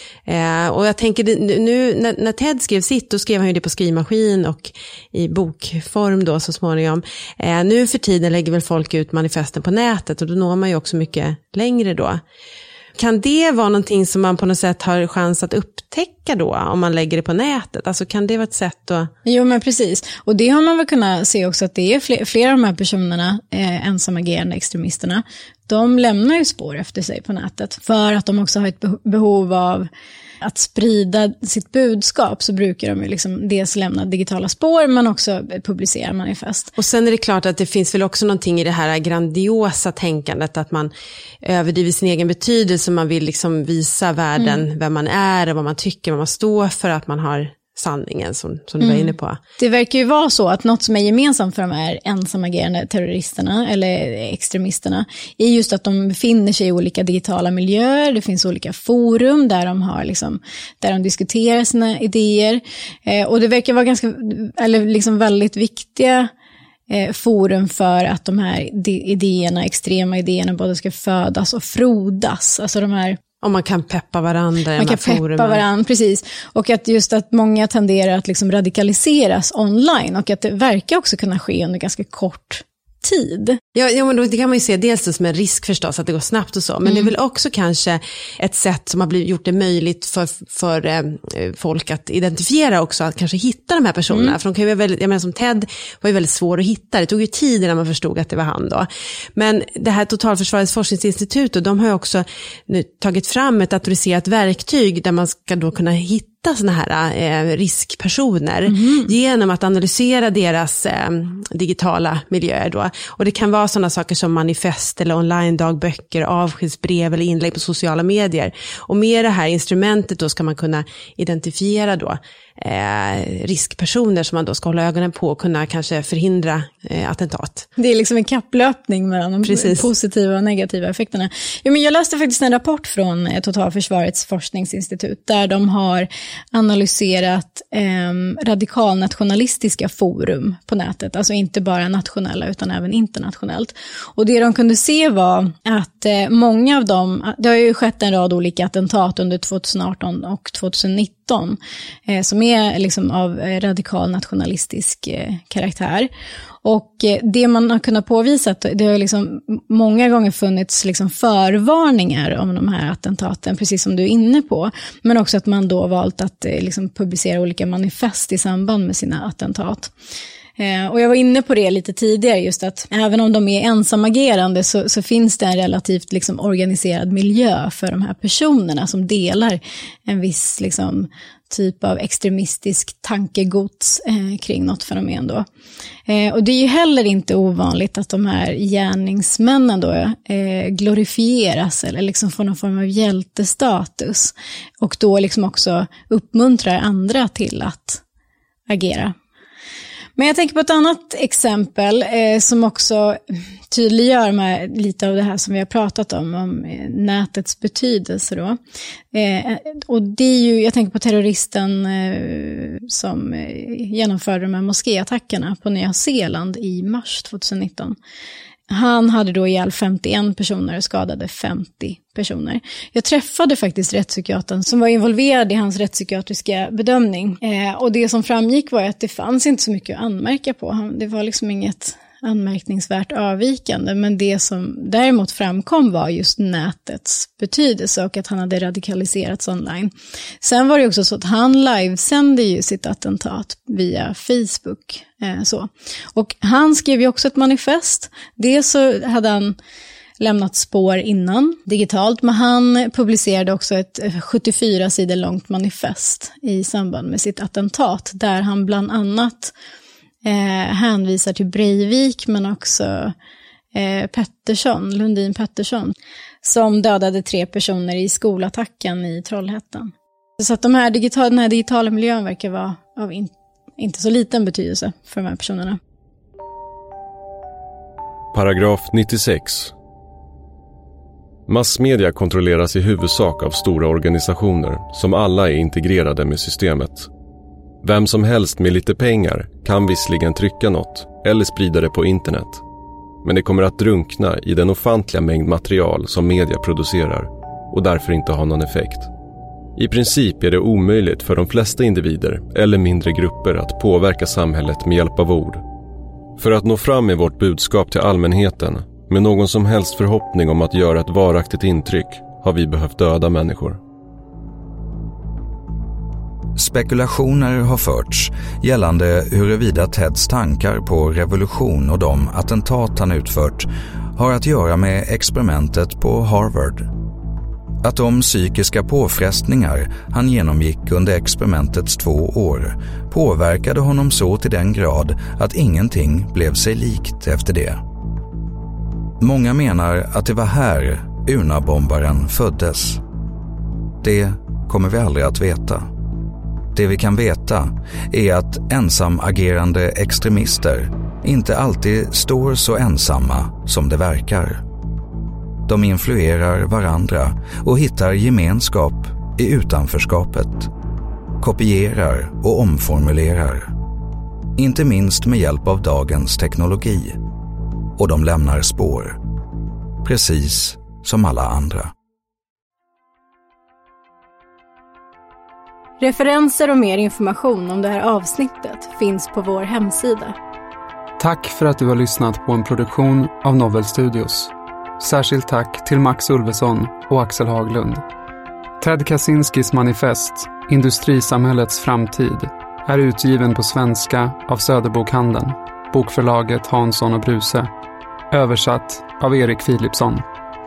H: Och jag tänker nu när Ted skrev sitt, då skrev han ju det på skrivmaskin och i bokform då så småningom. Nu för tiden lägger väl folk ut manifesten på nätet, och då når man ju också mycket längre då. Kan det vara någonting som man på något sätt har chans att upptäcka då, om man lägger det på nätet? Alltså kan det vara ett sätt att...
G: Jo, men precis. Och det har man väl kunnat se också, att det är flera av de här personerna, ensamagerande extremisterna, de lämnar ju spår efter sig på nätet. För att de också har ett behov av att sprida sitt budskap, så brukar de ju liksom dels lämna digitala spår, men också publicera manifest.
H: Och sen är det klart att det finns väl också någonting i det här grandiosa tänkandet, att man överdriver sin egen betydelse, man vill liksom visa världen vem man är och vad man tycker, vad man står för, att man har sanningen som du var inne på.
G: Det verkar ju vara så att något som är gemensamt för de här ensamagerande terroristerna eller extremisterna är just att de befinner sig i olika digitala miljöer. Det finns olika forum där de har liksom, där de diskuterar sina idéer, och det verkar vara ganska, eller liksom väldigt viktiga forum för att de här idéerna, extrema idéerna, både ska födas och frodas. Alltså de här...
H: Om man kan peppa varandra.
G: Man kan peppa varandra, precis. Och att just att många tenderar att liksom radikaliseras online, och att det verkar också kunna ske under ganska kort tid.
H: Ja, men då, det kan man ju se dels som en risk förstås, att det går snabbt och så. Men det är väl också kanske ett sätt som har gjort det möjligt för folk att identifiera också, att kanske hitta de här personerna. För de kan ju vara väldigt, jag menar som Ted var ju väldigt svår att hitta. Det tog ju tid innan man förstod att det var han då. Men det här Totalförsvarets forskningsinstitut, och de har ju också nu tagit fram ett datoriserat verktyg där man ska då kunna hitta såna här riskpersoner genom att analysera deras digitala miljöer då. Och det kan vara sådana saker som manifest eller online-dagböcker, avskedsbrev eller inlägg på sociala medier. Och med det här instrumentet då ska man kunna identifiera då riskpersoner som man då ska hålla ögonen på och kunna kanske förhindra attentat.
G: Det är liksom en kapplöpning mellan de positiva och negativa effekterna. Jo, men jag läste faktiskt en rapport från Totalförsvarets forskningsinstitut där de har analyserat radikalnationalistiska forum på nätet. Alltså inte bara nationella utan även internationellt. Och det de kunde se var att många av dem, det har ju skett en rad olika attentat under 2018 och 2019 som är liksom av radikal nationalistisk karaktär. Och det man har kunnat påvisa, att det har liksom många gånger funnits liksom förvarningar om de här attentaten, precis som du är inne på. Men också att man då valt att liksom publicera olika manifest i samband med sina attentat. Och jag var inne på det lite tidigare, just att även om de är ensamagerande så finns det en relativt liksom organiserad miljö för de här personerna som delar en viss liksom typ av extremistisk tankegods kring något fenomen då. Och det är ju heller inte ovanligt att de här gärningsmännen då glorifieras eller liksom får någon form av hjältestatus och då liksom också uppmuntrar andra till att agera. Men jag tänker på ett annat exempel som också tydliggör med lite av det här som vi har pratat om nätets betydelse då. Och det är ju, jag tänker på terroristen som genomförde de här moskéattackerna på Nya Zeeland i mars 2019. Han hade då ihjäl 51 personer och skadade 50 personer. Jag träffade faktiskt rättspsykiatern som var involverad i hans rättspsykiatriska bedömning. Och det som framgick var att det fanns inte så mycket att anmärka på. Det var liksom inget anmärkningsvärt avvikande. Men det som däremot framkom var just nätets betydelse och att han hade radikaliserats online. Sen var det också så att han livesände ju sitt attentat via Facebook. Och han skrev ju också ett manifest. Dels så hade han lämnat spår innan digitalt, men han publicerade också ett 74 sidor långt manifest i samband med sitt attentat där han bland annat hänvisar till Breivik men också Lundin Pettersson som dödade 3 personer i skolattacken i Trollhättan. Så att den här digitala miljön verkar vara av inte så liten betydelse för de här personerna.
I: Paragraf 96. Massmedia kontrolleras i huvudsak av stora organisationer som alla är integrerade med systemet. Vem som helst med lite pengar kan visserligen trycka något eller sprida det på internet. Men det kommer att drunkna i den ofantliga mängd material som media producerar och därför inte ha någon effekt. I princip är det omöjligt för de flesta individer eller mindre grupper att påverka samhället med hjälp av ord. För att nå fram med vårt budskap till allmänheten med någon som helst förhoppning om att göra ett varaktigt intryck har vi behövt döda människor.
F: Spekulationer har förts gällande huruvida Teds tankar på revolution och de attentat han utfört har att göra med experimentet på Harvard. Att de psykiska påfrestningar han genomgick under experimentets 2 år påverkade honom så till den grad att ingenting blev sig likt efter det. Många menar att det var här Una-bombaren föddes. Det kommer vi aldrig att veta. Det vi kan veta är att ensamagerande extremister inte alltid står så ensamma som det verkar. De influerar varandra och hittar gemenskap i utanförskapet. Kopierar och omformulerar. Inte minst med hjälp av dagens teknologi. Och de lämnar spår. Precis som alla andra.
G: Referenser och mer information om det här avsnittet finns på vår hemsida.
O: Tack för att du har lyssnat på en produktion av Novel Studios. Särskilt tack till Max Ulveson och Axel Haglund. Ted Kaczynskis manifest, Industrisamhällets framtid, är utgiven på svenska av Söderbokhandeln, bokförlaget Hansson och Bruse. Översatt av Erik Philipsson.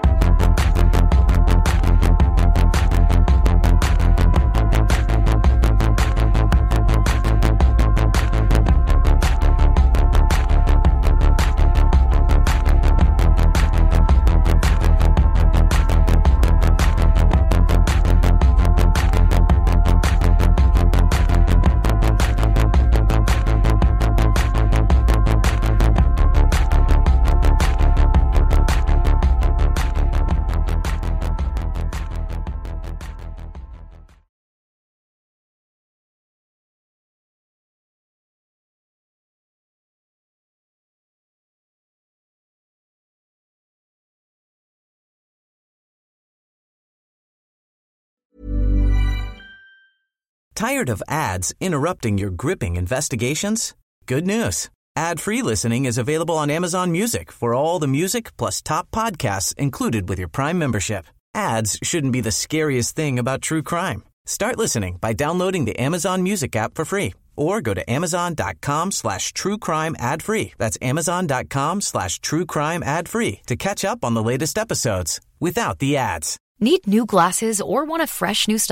A: Tired of ads interrupting your gripping investigations? Good news. Ad-free listening is available on Amazon Music for all the music plus top podcasts included with your Prime membership. Ads shouldn't be the scariest thing about true crime. Start listening by downloading the Amazon Music app for free or go to amazon.com/truecrime ad-free. That's amazon.com/truecrime ad-free to catch up on the latest episodes without the ads.
P: Need new glasses or want a fresh new style?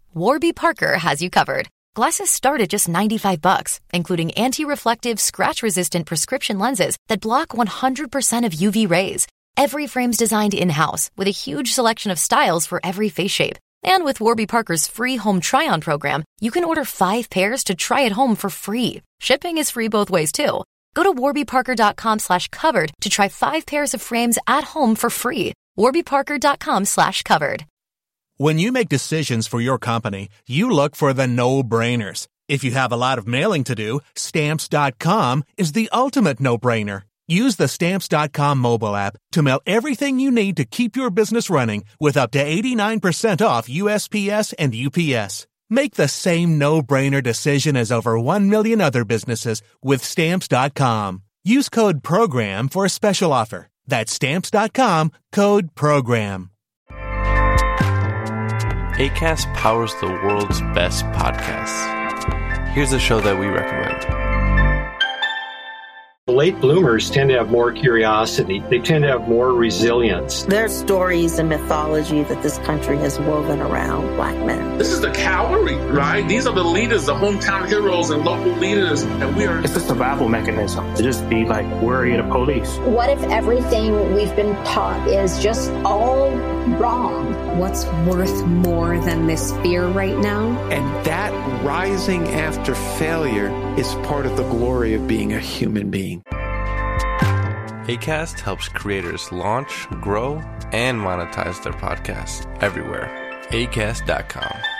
P: Warby Parker has you covered. Glasses start at just $95, including anti-reflective, scratch-resistant prescription lenses that block 100% of UV rays. Every frame's designed in-house with a huge selection of styles for every face shape. And with Warby Parker's free home try-on program, you can order 5 pairs to try at home for free. Shipping is free both ways, too. Go to warbyparker.com/covered to try 5 pairs of frames at home for free. warbyparker.com/covered.
Q: When you make decisions for your company, you look for the no-brainers. If you have a lot of mailing to do, Stamps.com is the ultimate no-brainer. Use the Stamps.com mobile app to mail everything you need to keep your business running with up to 89% off USPS and UPS. Make the same no-brainer decision as over 1 million other businesses with Stamps.com. Use code PROGRAM for a special offer. That's Stamps.com, code PROGRAM.
R: Acast powers the world's best podcasts. Here's a show that we recommend.
S: Late bloomers tend to have more curiosity. They tend to have more resilience.
T: There's stories and mythology that this country has woven around Black men.
U: This is the cavalry, right? These are the leaders, the hometown heroes and local leaders. And we are...
V: It's a survival mechanism to just be like worried of police.
W: What if everything we've been taught is just all wrong?
X: What's worth more than this fear right now?
Y: And that rising after failure is part of the glory of being a human being.
R: Acast helps creators launch, grow, and monetize their podcasts everywhere. Acast.com.